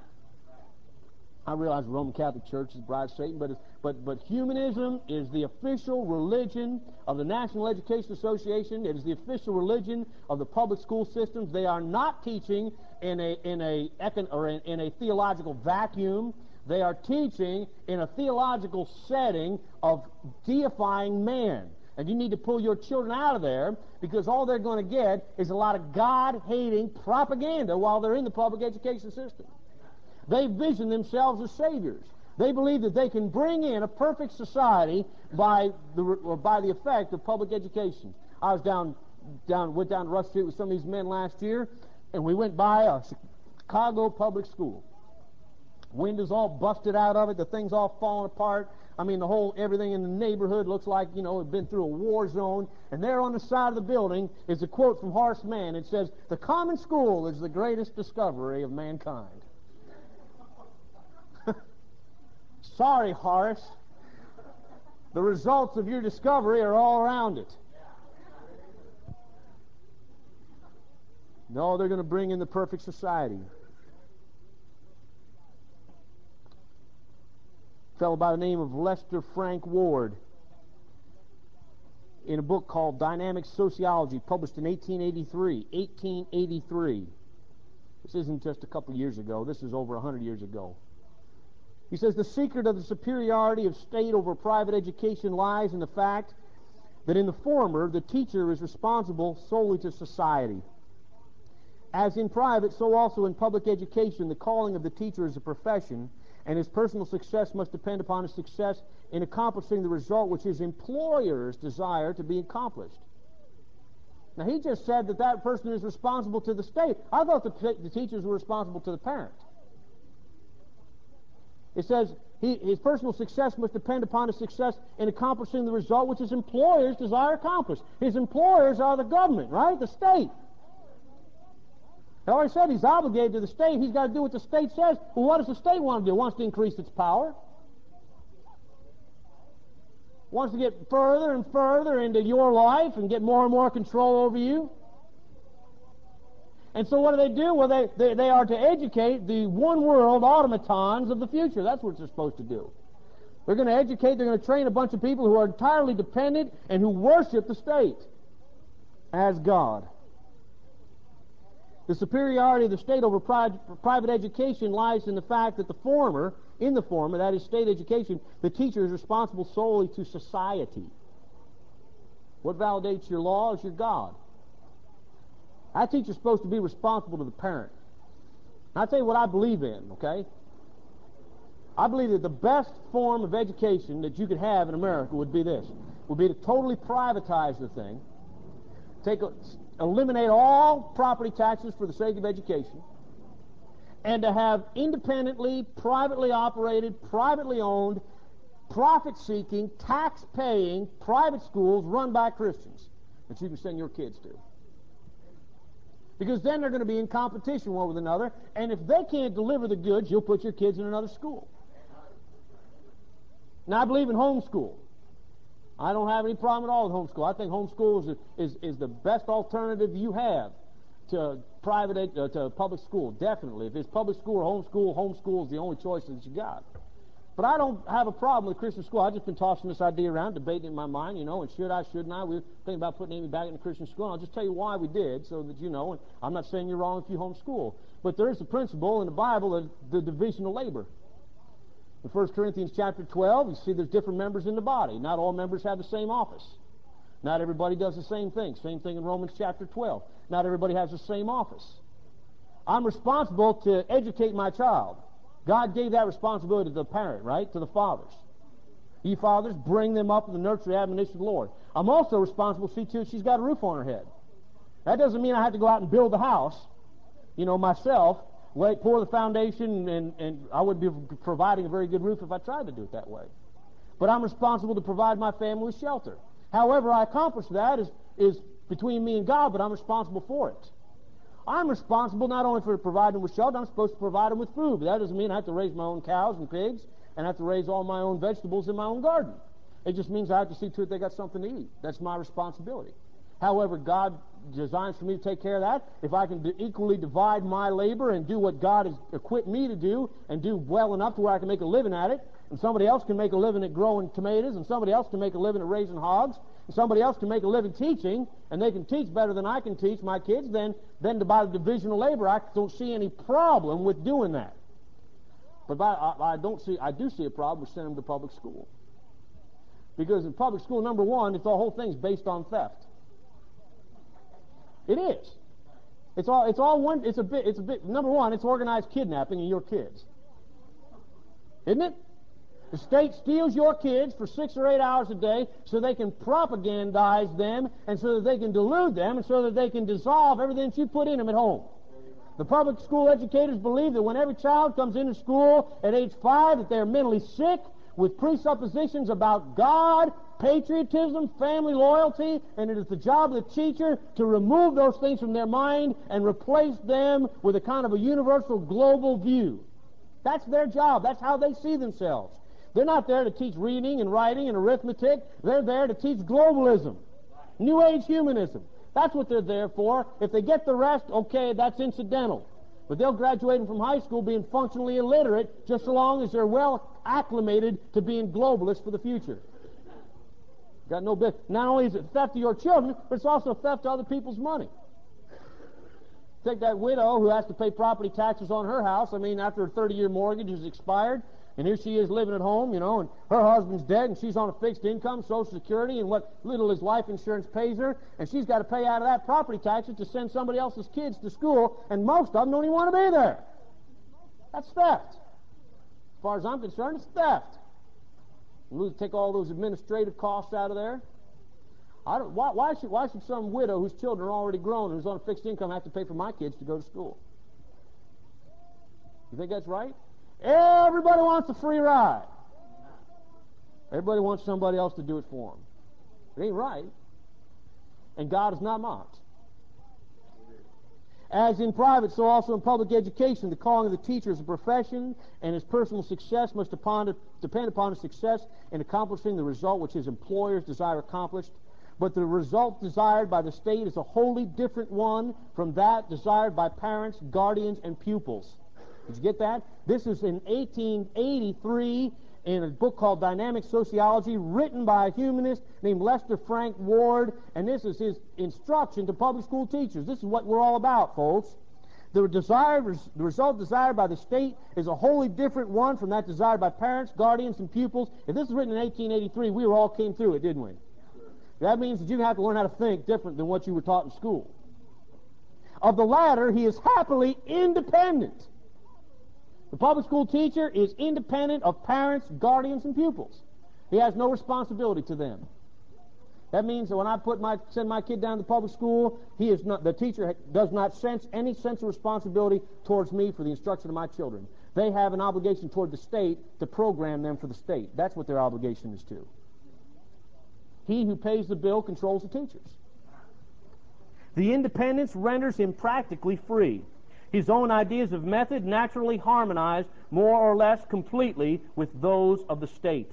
Speaker 1: I realize the Roman Catholic Church is the bride of Satan, but humanism is the official religion of the National Education Association. It is the official religion of the public school systems. They are not teaching in a theological vacuum. They are teaching in a theological setting of deifying man. And you need to pull your children out of there, because all they're going to get is a lot of God-hating propaganda while they're in the public education system. They vision themselves as saviors. They believe that they can bring in a perfect society by the effect of public education. I was went down Rush Street with some of these men last year, and we went by a Chicago public school. Windows all busted out of it, the thing's all falling apart. I mean, everything in the neighborhood looks like, it had been through a war zone. And there on the side of the building is a quote from Horace Mann. It says, "The common school is the greatest discovery of mankind." Sorry, Horace. The results of your discovery are all around it. No, they're going to bring in the perfect society. A fellow by the name of Lester Frank Ward, in a book called Dynamic Sociology, published in 1883. This isn't just a couple years ago. This is over 100 years ago. He says, the secret of the superiority of state over private education lies in the fact that in the former, the teacher is responsible solely to society. As in private, so also in public education, the calling of the teacher is a profession, and his personal success must depend upon his success in accomplishing the result which his employers desire to be accomplished. Now, he just said that person is responsible to the state. I thought the teachers were responsible to the parent. It says his personal success must depend upon his success in accomplishing the result which his employers desire accomplished. His employers are the government, right? The state. I already said he's obligated to the state. He's got to do what the state says. Well, what does the state want to do? It wants to increase its power. Wants to get further and further into your life and get more and more control over you. And so what do? Well, they are to educate the one-world automatons of the future. That's what they're supposed to do. They're going to educate, they're going to train a bunch of people who are entirely dependent and who worship the state as God. The superiority of the state over private education lies in the fact that in the former, that is state education, the teacher is responsible solely to society. What validates your law is your God. That teacher's supposed to be responsible to the parent. I'll tell you what I believe in, okay? I believe that the best form of education that you could have in America would be this. Would be to totally privatize the thing, eliminate all property taxes for the sake of education, and to have independently, privately operated, privately owned, profit-seeking, tax-paying private schools run by Christians that you can send your kids to. Because then they're going to be in competition one with another, and if they can't deliver the goods, you'll put your kids in another school. Now, I believe in homeschool. I don't have any problem at all with homeschool. I think homeschool is the best alternative you have to public school, definitely. If it's public school or homeschool is the only choice that you got. But I don't have a problem with Christian school. I've just been tossing this idea around, debating it in my mind, and should I, shouldn't I? We were thinking about putting Amy back in a Christian school, and I'll just tell you why we did, so that you know, and I'm not saying you're wrong if you homeschool. But there is a principle in the Bible of the division of labor. In 1 Corinthians chapter 12, you see there's different members in the body. Not all members have the same office. Not everybody does the same thing. Same thing in Romans chapter 12. Not everybody has the same office. I'm responsible to educate my child. God gave that responsibility to the parent, right? To the fathers. You fathers, bring them up in the nurture and admonition of the Lord. I'm also responsible to see to it she's got a roof on her head. That doesn't mean I have to go out and build the house, myself, pour the foundation, and I would be providing a very good roof if I tried to do it that way. But I'm responsible to provide my family with shelter. However I accomplish that is between me and God, but I'm responsible for it. I'm responsible not only for providing them with shelter, I'm supposed to provide them with food. But that doesn't mean I have to raise my own cows and pigs and I have to raise all my own vegetables in my own garden. It just means I have to see to it they got something to eat. That's my responsibility. However, God designs for me to take care of that. If I can equally divide my labor and do what God has equipped me to do and do well enough to where I can make a living at it, and somebody else can make a living at growing tomatoes, and somebody else can make a living at raising hogs, and somebody else can make a living teaching, and they can teach better than I can teach my kids, then by the division of labor, I don't see any problem with doing that. But I do see a problem with sending them to public school. Because in public school, number one, the whole thing's based on theft. It is. Number one, it's organized kidnapping of your kids. Isn't it? The state steals your kids for 6 or 8 hours a day so they can propagandize them and so that they can delude them and so that they can dissolve everything that you put in them at home. The public school educators believe that when every child comes into school at age 5 that they're mentally sick with presuppositions about God, patriotism, family loyalty, and it is the job of the teacher to remove those things from their mind and replace them with a kind of a universal global view. That's their job. That's how they see themselves. They're not there to teach reading and writing and arithmetic. They're there to teach globalism, New Age humanism. That's what they're there for. If they get the rest, okay, that's incidental. But they'll graduate from high school being functionally illiterate just so long as they're well acclimated to being globalists for the future. Got no bit. Not only is it theft of your children, but it's also theft of other people's money. Take that widow who has to pay property taxes on her house. I mean, after her 30-year mortgage is expired, and here she is living at home, and her husband's dead, and she's on a fixed income, Social Security, and what little his life insurance pays her, and she's got to pay out of that property taxes to send somebody else's kids to school, and most of them don't even want to be there. That's theft. As far as I'm concerned, it's theft. Take all those administrative costs out of there. Why should some widow whose children are already grown and who's on a fixed income have to pay for my kids to go to school? You think that's right? Everybody wants a free ride. Everybody wants somebody else to do it for them. It ain't right. And God is not mocked. As in private, so also in public education, the calling of the teacher is a profession, and his personal success must depend upon his success in accomplishing the result which his employers desire accomplished. But the result desired by the state is a wholly different one from that desired by parents, guardians, and pupils. Did you get that? This is in 1883 in a book called Dynamic Sociology, written by a humanist named Lester Frank Ward, and this is his instruction to public school teachers. This is what we're all about, folks. The result desired by the state is a wholly different one from that desired by parents, guardians, and pupils. If this is written in 1883, we all came through it, didn't we? That means that you have to learn how to think different than what you were taught in school. Of the latter, he is happily independent. The public school teacher is independent of parents, guardians, and pupils. He has no responsibility to them. That means that when I send my kid down to public school, the teacher does not sense any sense of responsibility towards me for the instruction of my children. They have an obligation toward the state to program them for the state. That's what their obligation is to. He who pays the bill controls the teachers. The independence renders him practically free. His own ideas of method naturally harmonize more or less completely with those of the state.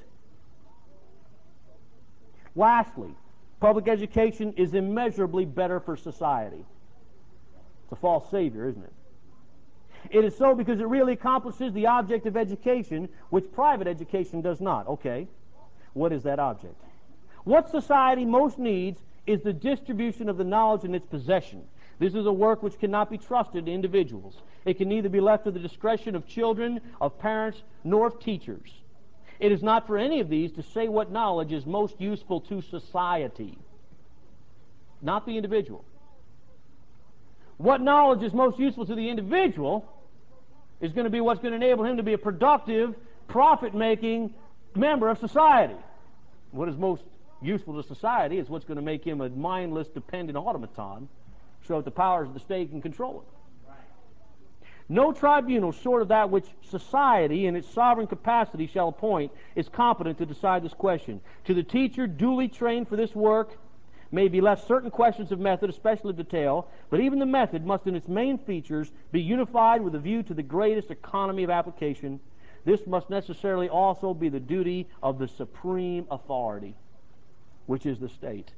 Speaker 1: Lastly, public education is immeasurably better for society. It's a false savior, isn't it? It is so because it really accomplishes the object of education, which private education does not. Okay, what is that object? What society most needs is the distribution of the knowledge in its possession. This is a work which cannot be trusted to individuals. It can neither be left to the discretion of children, of parents, nor of teachers. It is not for any of these to say what knowledge is most useful to society, not the individual. What knowledge is most useful to the individual is going to be what's going to enable him to be a productive, profit-making member of society. What is most useful to society is what's going to make him a mindless, dependent automaton, so that the powers of the state can control it. Right. No tribunal short of that which society in its sovereign capacity shall appoint is competent to decide this question. To the teacher duly trained for this work, may be left certain questions of method, especially of detail, but even the method must in its main features be unified with a view to the greatest economy of application. This must necessarily also be the duty of the supreme authority, which is the state.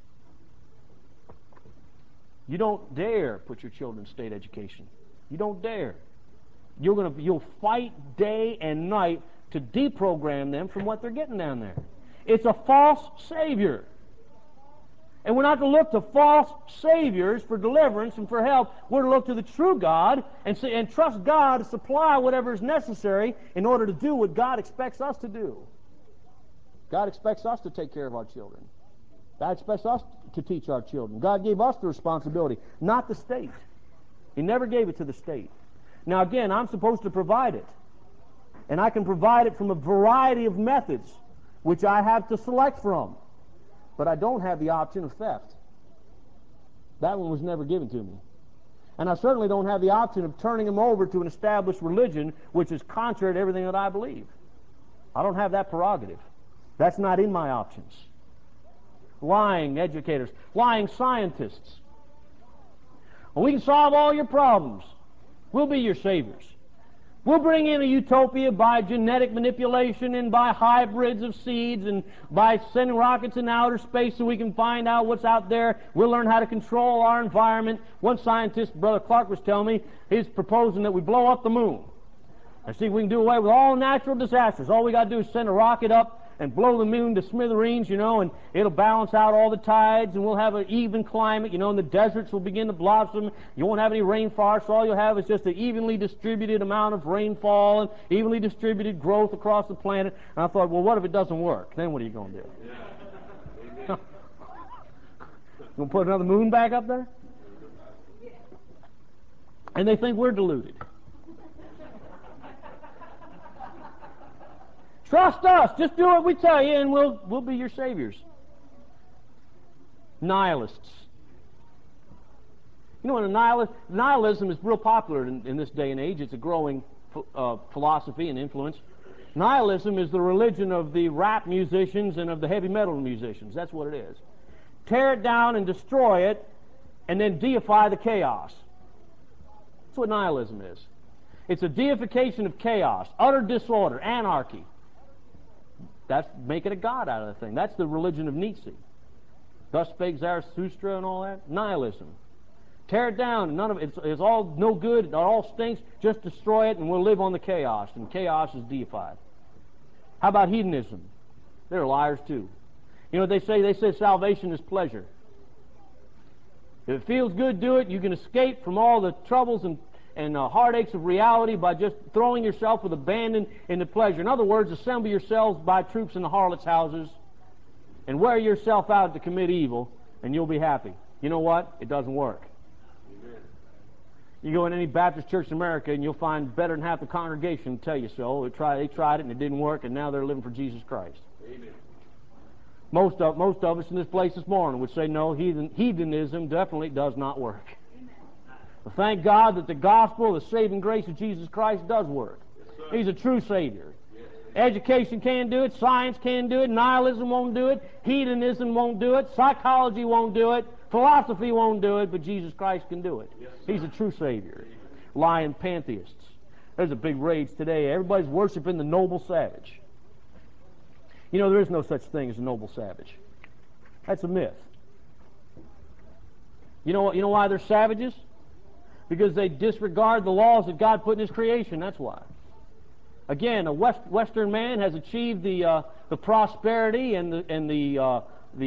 Speaker 1: You don't dare put your children in state education. You don't dare. You'll fight day and night to deprogram them from what they're getting down there. It's a false savior. And we're not to look to false saviors for deliverance and for help. We're to look to the true God and trust God to supply whatever is necessary in order to do what God expects us to do. God expects us to take care of our children. God expects us to teach our children. God gave us the responsibility, not the state. He never gave it to the state. Now again, I'm supposed to provide it. And I can provide it from a variety of methods, which I have to select from. But I don't have the option of theft. That one was never given to me. And I certainly don't have the option of turning them over to an established religion which is contrary to everything that I believe. I don't have that prerogative. That's not in my options. Lying educators, lying scientists. Well, we can solve all your problems. We'll be your saviors. We'll bring in a utopia by genetic manipulation and by hybrids of seeds and by sending rockets in outer space so we can find out what's out there. We'll learn how to control our environment. One scientist, Brother Clark, was telling me, he's proposing that we blow up the moon. And see if we can do away with all natural disasters. All we got to do is send a rocket up and blow the moon to smithereens, and it'll balance out all the tides, and we'll have an even climate, and the deserts will begin to blossom. You won't have any rainforests. All you'll have is just an evenly distributed amount of rainfall and evenly distributed growth across the planet. And I thought, well, what if it doesn't work? Then what are you going to do? You going to put another moon back up there? And they think we're deluded. Trust us. Just do what we tell you, and we'll be your saviors. Nihilists. Nihilism is real popular in this day and age. It's a growing philosophy and influence. Nihilism is the religion of the rap musicians and of the heavy metal musicians. That's what it is. Tear it down and destroy it, and then deify the chaos. That's what nihilism is. It's a deification of chaos, utter disorder, anarchy. That's making a god out of the thing. That's the religion of Nietzsche. Thus spake Zarathustra and all that. Nihilism. Tear it down. None of it. It's all no good. It all stinks. Just destroy it, and we'll live on the chaos. And chaos is deified. How about hedonism? They're liars too. They say salvation is pleasure. If it feels good, do it. You can escape from all the troubles and heartaches of reality by just throwing yourself with abandon into pleasure. In other words, assemble yourselves by troops in the harlots' houses and wear yourself out to commit evil, and you'll be happy. You know what? It doesn't work. Amen. You go in any Baptist church in America, and you'll find better than half the congregation tell you so. They tried it, and it didn't work, and now they're living for Jesus Christ. Amen. Most of us in this place this morning would say, no, heathenism definitely does not work. Well, thank God that the gospel, the saving grace of Jesus Christ does work. Yes, He's a true Savior. Yes. Education can't do it. Science can't do it. Nihilism won't do it. Hedonism won't do it. Psychology won't do it. Philosophy won't do it. But Jesus Christ can do it. Yes, He's a true Savior. Lying pantheists. There's a big rage today. Everybody's worshiping the noble savage. There is no such thing as a noble savage. That's a myth. You know why they're savages? Because they disregard the laws that God put in His creation. That's why. Again, a Western man has achieved the prosperity and the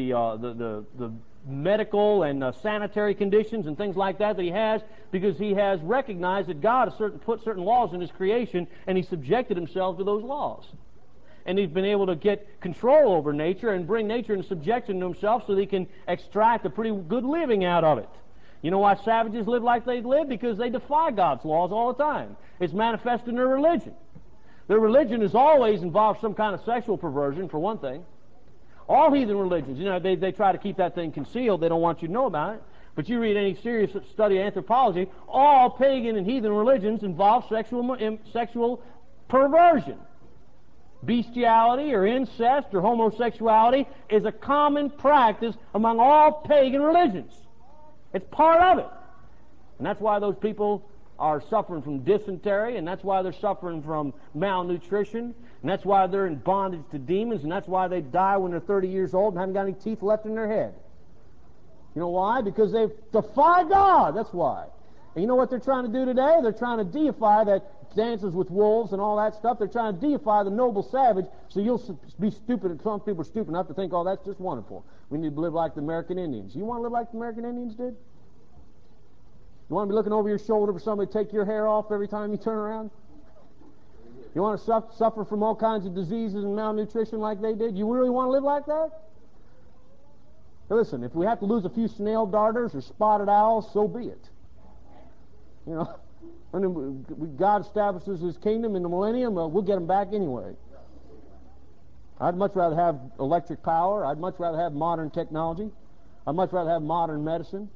Speaker 1: medical and sanitary conditions and things like that he has because he has recognized that God has put certain laws in His creation, and he subjected himself to those laws. And he's been able to get control over nature and bring nature into subjection to himself so that he can extract a pretty good living out of it. You know why savages live like they live? Because they defy God's laws all the time. It's manifested in their religion. Their religion has always involved some kind of sexual perversion, for one thing. All heathen religions, they try to keep that thing concealed. They don't want you to know about it. But you read any serious study of anthropology, all pagan and heathen religions involve sexual perversion. Bestiality or incest or homosexuality is a common practice among all pagan religions. It's part of it. And that's why those people are suffering from dysentery, and that's why they're suffering from malnutrition, and that's why they're in bondage to demons, and that's why they die when they're 30 years old and haven't got any teeth left in their head. You know why? Because they've defied God. That's why. And you know what they're trying to do today? They're trying to deify that dances with wolves and all that stuff. They're trying to deify the noble savage, so you'll be stupid. And some people are stupid enough to think, oh, that's just wonderful. We need to live like the American Indians. You want to live like the American Indians did? You want to be looking over your shoulder for somebody to take your hair off every time you turn around? You want to suffer from all kinds of diseases and malnutrition like they did? You really want to live like that? Now listen, if we have to lose a few snail darters or spotted owls, so be it. You know, when God establishes His kingdom in the millennium, we'll get them back anyway. I'd much rather have electric power. I'd much rather have modern technology. I'd much rather have modern medicine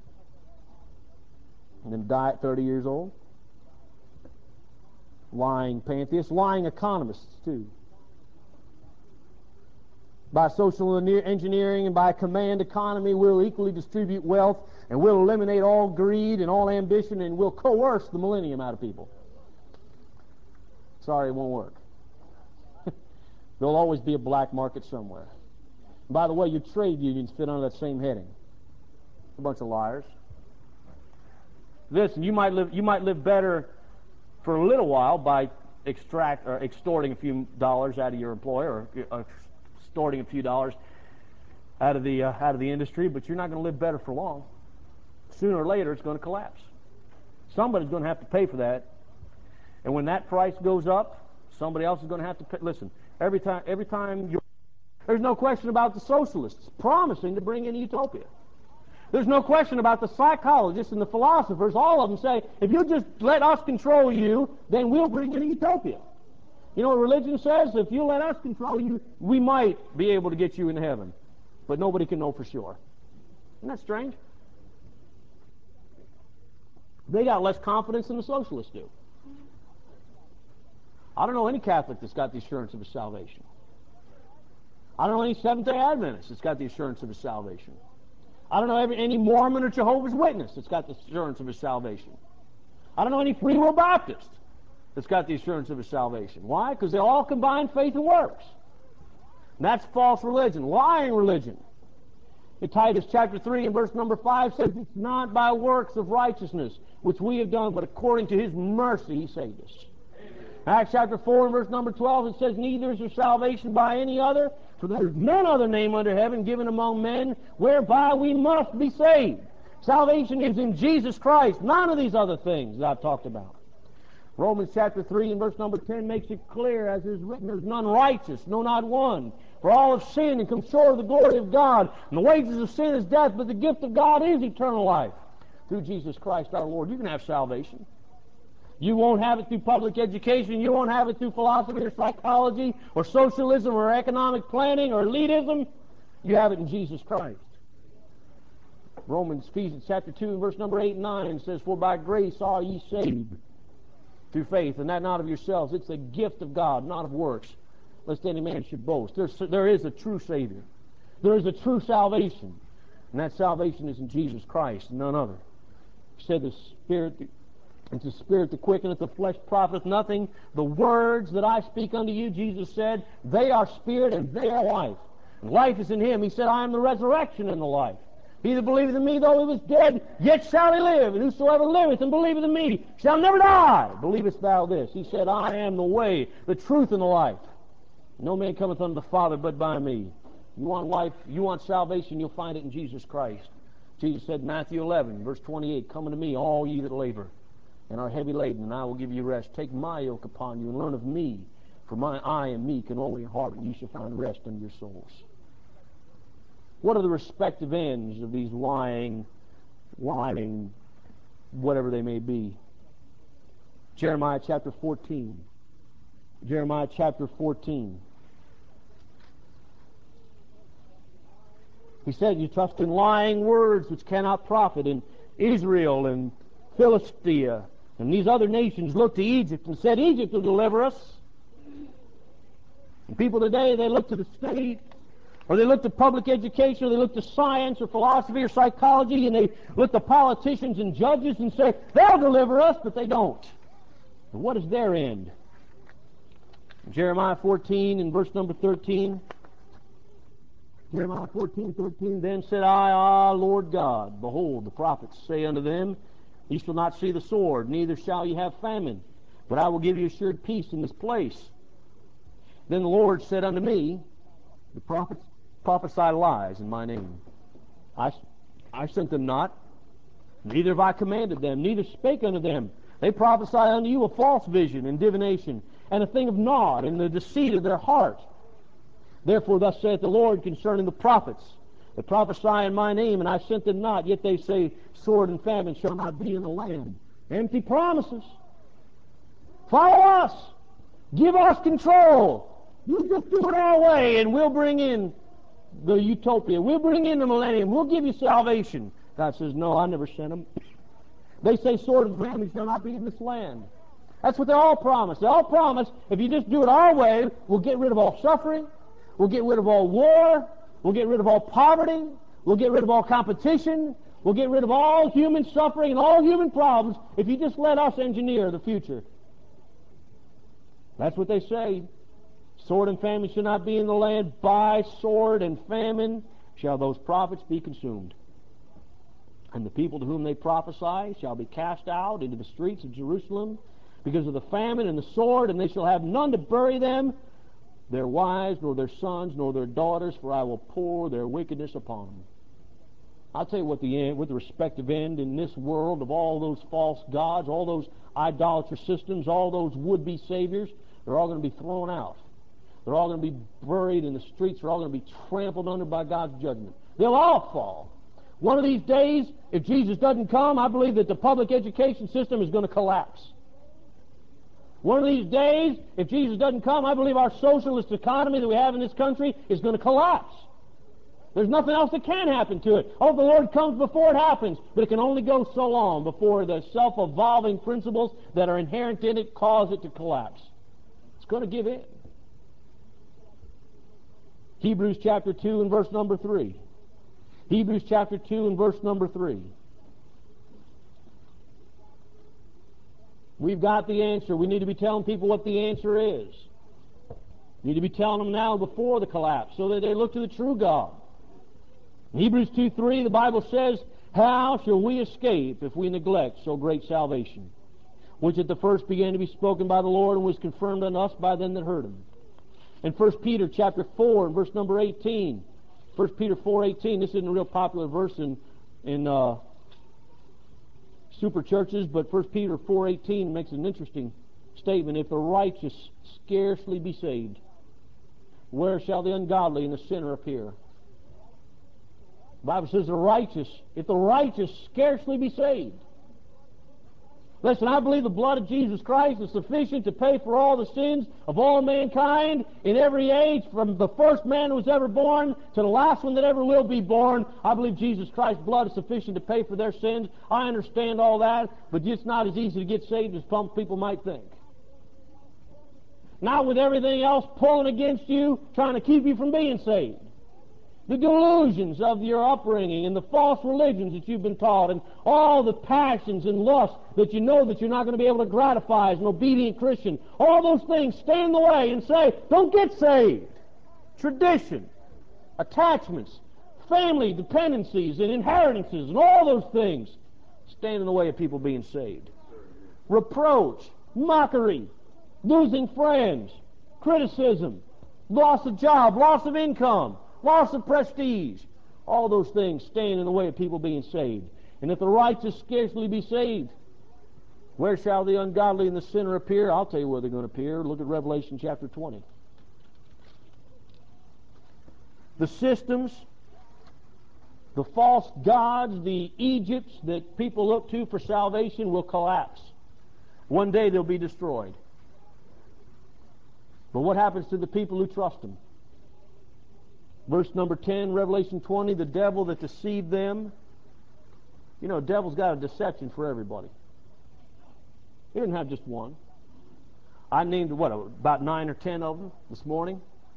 Speaker 1: than die at 30 years old. Lying pantheists, lying economists too. By social engineering and by command economy, we'll equally distribute wealth, and we'll eliminate all greed and all ambition, and we'll coerce the millennium out of people. Sorry, it won't work. There'll always be a black market somewhere. And by the way, your trade unions fit under that same heading. A bunch of liars. Listen, you might live better for a little while by extorting a few dollars out of your employer, or extorting a few dollars out of the industry, but you're not going to live better for long. Sooner or later, it's going to collapse. Somebody's going to have to pay for that, and when that price goes up, somebody else is going to have to pay. Listen, every time there's no question about the socialists promising to bring in utopia. There's no question about the psychologists and the philosophers. All of them say, if you just let us control you, then we'll bring in utopia. You know what religion says? If you let us control you, we might be able to get you into heaven. But nobody can know for sure. Isn't that strange? They got less confidence than the socialists do. I don't know any Catholic that's got the assurance of his salvation. I don't know any Seventh-day Adventist that's got the assurance of his salvation. I don't know any Mormon or Jehovah's Witness that's got the assurance of his salvation. I don't know any Free Will Baptist that's got the assurance of his salvation. Why? Because they all combine faith and works. And that's false religion, lying religion. In Titus chapter 3 and verse number 5 says, it's not by works of righteousness which we have done, but according to His mercy He saved us. Acts chapter 4 and verse number 12, it says, neither is there salvation by any other, for there is none other name under heaven given among men whereby we must be saved. Salvation is in Jesus Christ, none of these other things that I've talked about. Romans chapter 3 and verse number 10 makes it clear, as is written, there's none righteous, no, not one. For all have sinned and come short of the glory of God. And the wages of sin is death, but the gift of God is eternal life. Through Jesus Christ our Lord, you can have salvation. You won't have it through public education. You won't have it through philosophy or psychology or socialism or economic planning or elitism. You have it in Jesus Christ. Ephesians chapter 2 and verse number 8 and 9 says, for by grace are ye saved through faith, and that not of yourselves. It's a gift of God, not of works, lest any man should boast. There is a true Savior. There is a true salvation. And that salvation is in Jesus Christ, none other. He said the Spirit... It's the Spirit that quickeneth, the flesh profiteth nothing. The words that I speak unto you, Jesus said, they are spirit and they are life. And life is in Him. He said, I am the resurrection and the life. He that believeth in me, though he was dead, yet shall he live. And whosoever liveth and believeth in me shall never die. Believest thou this? He said, I am the way, the truth, and the life. No man cometh unto the Father but by me. You want life, you want salvation, you'll find it in Jesus Christ. Jesus said, Matthew 11, verse 28, come unto me, all ye that labor and are heavy laden, and I will give you rest. Take my yoke upon you and learn of me, for I am meek and lowly in heart, and you shall find rest unto your souls. What are the respective ends of these lying, whatever they may be? Jeremiah chapter 14. Jeremiah chapter 14. He said, you trust in lying words which cannot profit. In Israel and Philistia and these other nations looked to Egypt and said, Egypt will deliver us. People today, they look to the state, or they look to public education, or they look to science or philosophy or psychology, and they look to politicians and judges and say, they'll deliver us, but they don't. And what is their end? Jeremiah 14 and verse number 13. Jeremiah 14:13. Then said I, Lord God, behold, the prophets say unto them, ye shall not see the sword, neither shall ye have famine, but I will give you assured peace in this place. Then the Lord said unto me, the prophets prophesy lies in my name. I sent them not, neither have I commanded them, neither spake unto them. They prophesy unto you a false vision and divination, and a thing of naught, and the deceit of their heart. Therefore thus saith the Lord concerning the prophets that prophesy in my name, and I sent them not, yet they say, sword and famine shall not be in the land. Empty promises. Follow us. Give us control. You just do it our way, and we'll bring in the utopia. We'll bring in the millennium. We'll give you salvation. God says, no, I never sent them. They say sword and famine shall not be in this land. That's what they all promise. They all promise, if you just do it our way, we'll get rid of all suffering. We'll get rid of all war. We'll get rid of all poverty. We'll get rid of all competition. We'll get rid of all human suffering and all human problems if you just let us engineer the future. That's what they say. Sword and famine shall not be in the land. By sword and famine shall those prophets be consumed. And the people to whom they prophesy shall be cast out into the streets of Jerusalem because of the famine and the sword, and they shall have none to bury them, their wives, nor their sons, nor their daughters, for I will pour their wickedness upon them. I'll tell you what the respective end in this world of all those false gods, all those idolatrous systems, all those would-be saviors, they're all going to be thrown out. They're all going to be buried in the streets. They're all going to be trampled under by God's judgment. They'll all fall. One of these days, if Jesus doesn't come, I believe that the public education system is going to collapse. One of these days, if Jesus doesn't come, I believe our socialist economy that we have in this country is going to collapse. There's nothing else that can happen to it. Oh, the Lord comes before it happens, but it can only go so long before the self-evolving principles that are inherent in it cause it to collapse. It's going to give in. Hebrews chapter 2 and verse number 3. Hebrews chapter 2 and verse number 3. We've got the answer. We need to be telling people what the answer is. We need to be telling them now before the collapse so that they look to the true God. In Hebrews 2:3, the Bible says, how shall we escape if we neglect so great salvation, which at the first began to be spoken by the Lord and was confirmed unto us by them that heard him? In 1 Peter chapter 4 and verse number 18, 1 Peter 4:18, this isn't a real popular verse in super churches, but 1 Peter 4:18 makes an interesting statement. If the righteous scarcely be saved, where shall the ungodly and the sinner appear? The Bible says if the righteous scarcely be saved. Listen, I believe the blood of Jesus Christ is sufficient to pay for all the sins of all mankind in every age, from the first man who was ever born to the last one that ever will be born. I believe Jesus Christ's blood is sufficient to pay for their sins. I understand all that, but it's not as easy to get saved as some people might think. Not with everything else pulling against you, trying to keep you from being saved. The delusions of your upbringing and the false religions that you've been taught and all the passions and lusts that you know that you're not going to be able to gratify as an obedient Christian. All those things stand in the way and say, don't get saved. Tradition, attachments, family dependencies and inheritances and all those things stand in the way of people being saved. Reproach, mockery, losing friends, criticism, loss of job, loss of income, loss of prestige. All those things stand in the way of people being saved. And if the righteous scarcely be saved, where shall the ungodly and the sinner appear? I'll tell you where they're going to appear. Look at Revelation chapter 20. The systems, the false gods, the Egypts that people look to for salvation will collapse. One day they'll be destroyed. But what happens to the people who trust them? Verse number 10, Revelation 20, the devil that deceived them. You know, the devil's got a deception for everybody. He didn't have just one. I named, about 9 or 10 of them this morning.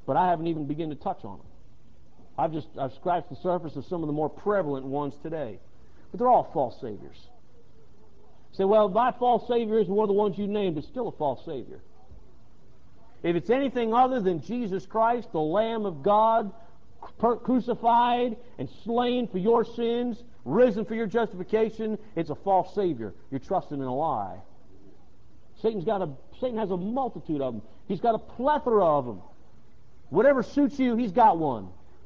Speaker 1: but I haven't even begun to touch on them. I've scratched the surface of some of the more prevalent ones today. But they're all false saviors. You say, well, my false savior is one of the ones you named. It's still a false savior. If it's anything other than Jesus Christ, the Lamb of God, crucified and slain for your sins, risen for your justification, it's a false savior. You're trusting in a lie. Satan has a multitude of them. He's got a plethora of them. Whatever suits you, he's got one.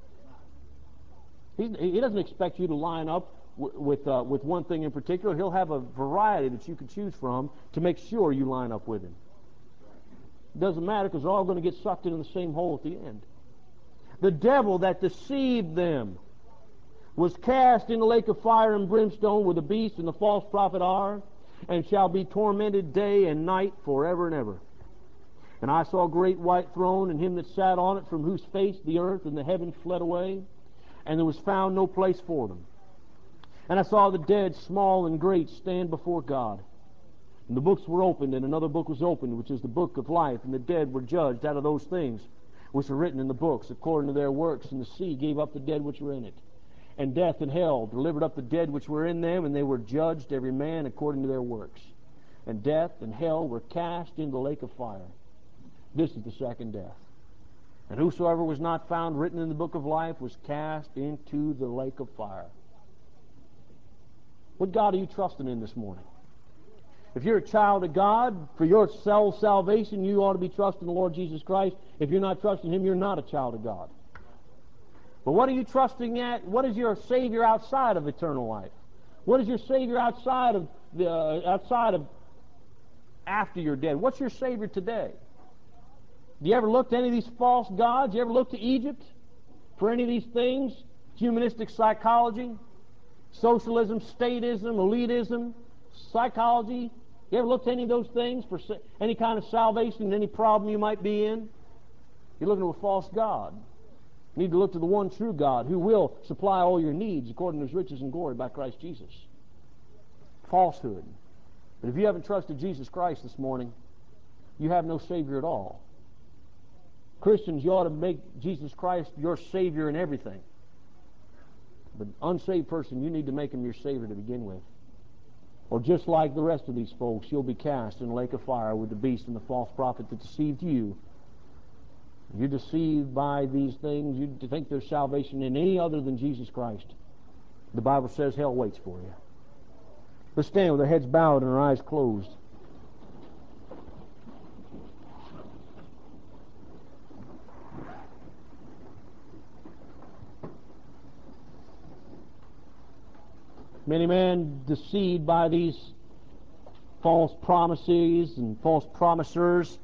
Speaker 1: He doesn't expect you to line up with one thing in particular. He'll have a variety that you can choose from to make sure you line up with him. It doesn't matter, because they're all going to get sucked into the same hole at the end. The devil that deceived them was cast in the lake of fire and brimstone, where the beast and the false prophet are, and shall be tormented day and night forever and ever. And I saw a great white throne, and him that sat on it, from whose face the earth and the heaven fled away, and there was found no place for them. And I saw the dead, small and great, stand before God. And the books were opened, and another book was opened, which is the book of life, and the dead were judged out of those things which were written in the books, according to their works. And the sea gave up the dead which were in it. And death and hell delivered up the dead which were in them, and they were judged every man according to their works. And death and hell were cast into the lake of fire. This is the second death. And whosoever was not found written in the book of life was cast into the lake of fire. What God are you trusting in this morning? If you're a child of God, for your soul salvation, you ought to be trusting the Lord Jesus Christ. If you're not trusting Him, you're not a child of God. But what are you trusting at? What is your Savior outside of eternal life? What is your Savior outside of after you're dead? What's your Savior today? Do you ever look to any of these false gods? You ever look to Egypt for any of these things? Humanistic psychology, socialism, statism, elitism, psychology. You ever look to any of those things for any kind of salvation in any problem you might be in? You're looking to a false god. You need to look to the one true God, who will supply all your needs according to His riches and glory by Christ Jesus. Falsehood. But if you haven't trusted Jesus Christ this morning, you have no Savior at all. Christians, you ought to make Jesus Christ your Savior in everything. But an unsaved person, you need to make Him your Savior to begin with. Or just like the rest of these folks, you'll be cast in the lake of fire with the beast and the false prophet that deceived you. You're deceived by these things. You think there's salvation in any other than Jesus Christ. The Bible says hell waits for you. Let's stand with our heads bowed and our eyes closed. Many men deceived by these false promises and false promisers.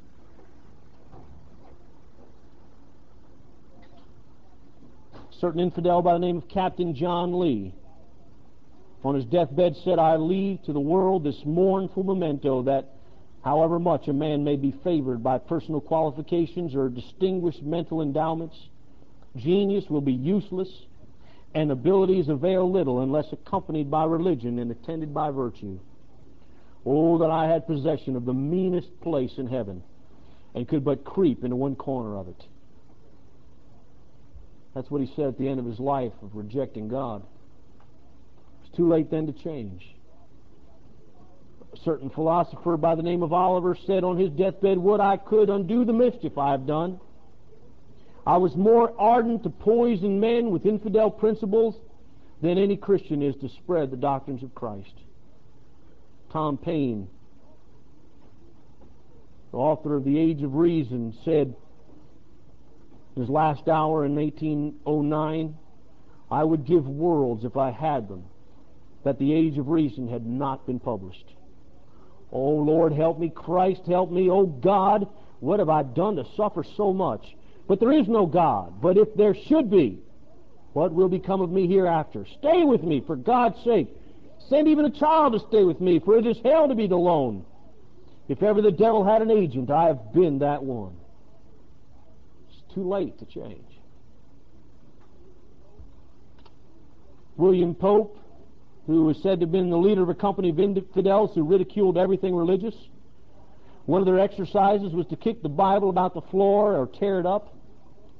Speaker 1: Certain infidel by the name of Captain John Lee, on his deathbed, said, "I leave to the world this mournful memento that however much a man may be favored by personal qualifications or distinguished mental endowments, genius will be useless, and abilities avail little unless accompanied by religion and attended by virtue. Oh, that I had possession of the meanest place in heaven, and could but creep into one corner of it." That's what he said at the end of his life of rejecting God. It's too late then to change. A certain philosopher by the name of Oliver said on his deathbed, "Would I could undo the mischief I have done. I was more ardent to poison men with infidel principles than any Christian is to spread the doctrines of Christ." Tom Paine, the author of The Age of Reason, said in his last hour in 1809, "I would give worlds, if I had them, that The Age of Reason had not been published. Oh, Lord, help me. Christ, help me. Oh, God, what have I done to suffer so much? But there is no God. But if there should be, what will become of me hereafter? Stay with me, for God's sake. Send even a child to stay with me, for it is hell to be alone. If ever the devil had an agent, I have been that one." It's too late to change. William Pope, who was said to have been the leader of a company of infidels who ridiculed everything religious, one of their exercises was to kick the Bible about the floor or tear it up.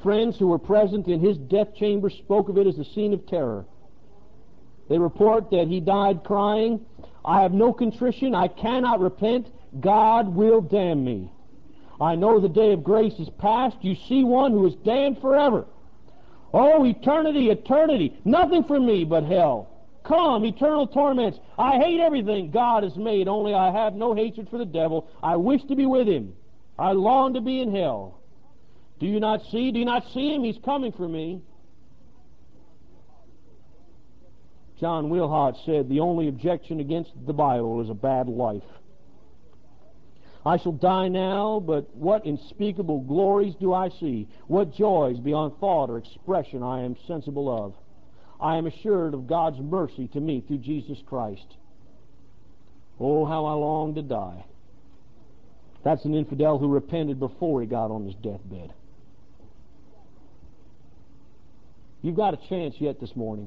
Speaker 1: Friends who were present in his death chamber spoke of it as a scene of terror. They report that he died crying, "I have no contrition, I cannot repent, God will damn me. I know the day of grace is past, you see one who is damned forever. Oh, eternity, eternity, nothing for me but hell. Come, eternal torments, I hate everything God has made, only I have no hatred for the devil. I wish to be with him. I long to be in hell. Do you not see? Do you not see him? He's coming for me." John Wilhott said, "The only objection against the Bible is a bad life. I shall die now, but what unspeakable glories do I see? What joys beyond thought or expression I am sensible of. I am assured of God's mercy to me through Jesus Christ. Oh, how I long to die." That's an infidel who repented before he got on his deathbed. You've got a chance yet this morning.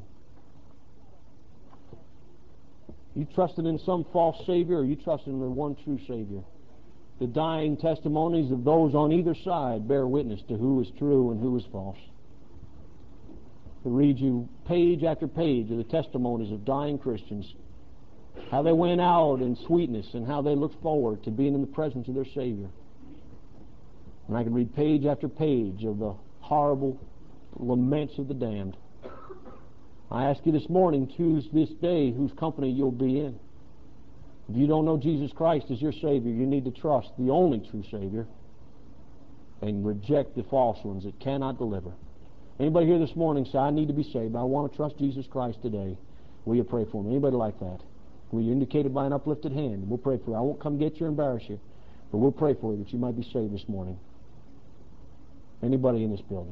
Speaker 1: You trusted in some false Savior, or you trusted in the one true Savior? The dying testimonies of those on either side bear witness to who is true and who is false. To read you page after page of the testimonies of dying Christians, how they went out in sweetness and how they looked forward to being in the presence of their Savior. And I can read page after page of the horrible laments of the damned. I ask you this morning, choose this day whose company you'll be in. If you don't know Jesus Christ as your Savior, you need to trust the only true Savior and reject the false ones that cannot deliver. Anybody here this morning say, "I need to be saved. I want to trust Jesus Christ today"? Will you pray for me? Anybody like that? Will you indicate it by an uplifted hand? We'll pray for you. I won't come get you or embarrass you, but we'll pray for you that you might be saved this morning. Anybody in this building?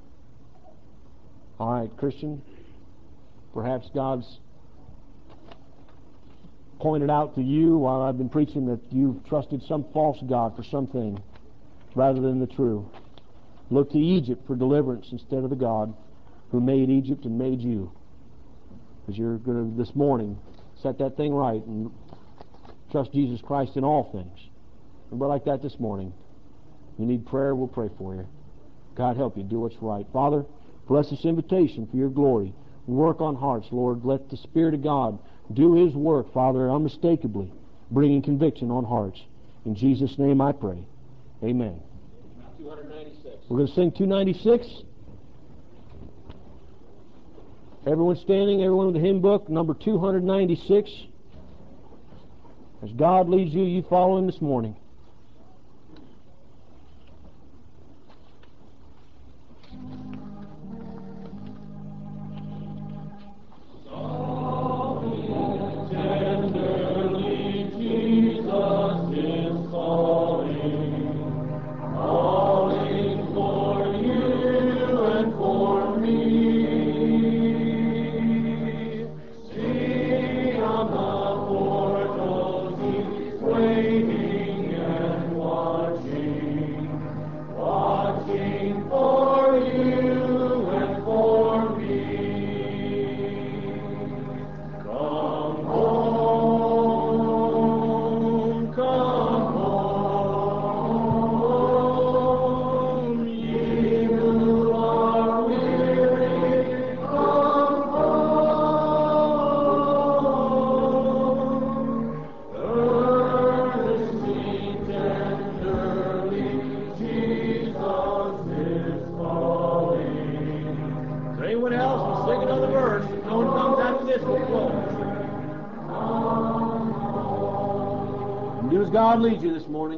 Speaker 1: All right, Christian, perhaps God's pointed out to you while I've been preaching that you've trusted some false god for something rather than the true. Look to Egypt for deliverance instead of the God who made Egypt and made you. Because you're going to, this morning, set that thing right and trust Jesus Christ in all things. Anybody like that this morning? You need prayer, we'll pray for you. God help you do what's right. Father, bless this invitation for your glory. Work on hearts, Lord. Let the Spirit of God do His work, Father, unmistakably, bringing conviction on hearts. In Jesus' name I pray. Amen. 296. We're going to sing 296. Everyone standing, everyone with the hymn book, number 296. As God leads you, you follow Him this morning. God leads you this morning.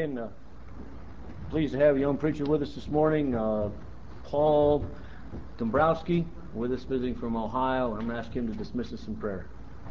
Speaker 1: again, pleased to have a young preacher with us this morning, Paul Dombrowski, with us visiting from Ohio. I'm going to ask him to dismiss us in prayer.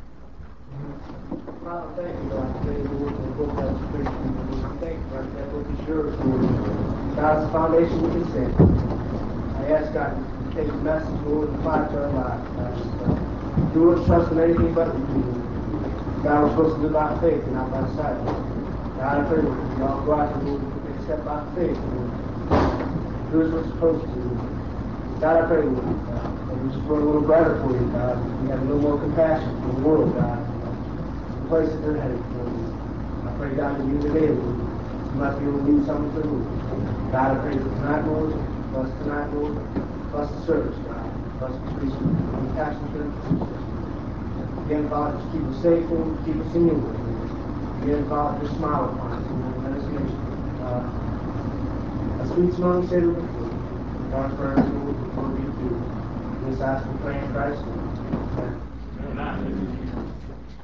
Speaker 2: Father, thank you, God, today, Lord, for the book that was preached. Lord, thank you, God, that book is yours, Lord. God's the foundation we can stand. I ask God to take the message, Lord, and apply it to our lives, God. Do it, trust in anything but you, Lord. God, we're supposed to live by faith and not by sight. God, I pray, Lord, we all go out here, Lord, and take a step by faith, Lord. Do as we're supposed to, Lord. God, I pray, Lord, that we just grow a little brighter for you, God. We have a little more compassion for the world, God. Places they're headed, Lord. I pray, God, that you today, Lord, you might be able to lead someone to the Lord. God, I pray for tonight, Lord. Bless tonight, Lord. Bless the service, God. Bless the priest and the pastor and the again, Father, just keep us safe, Lord. Keep us in your will, Lord. Again, Father, just smile upon us, Lord. Let us make a sweet smelling savor before you. Our prayers, Lord, before we do. This ask we pray in Christ's name. Amen.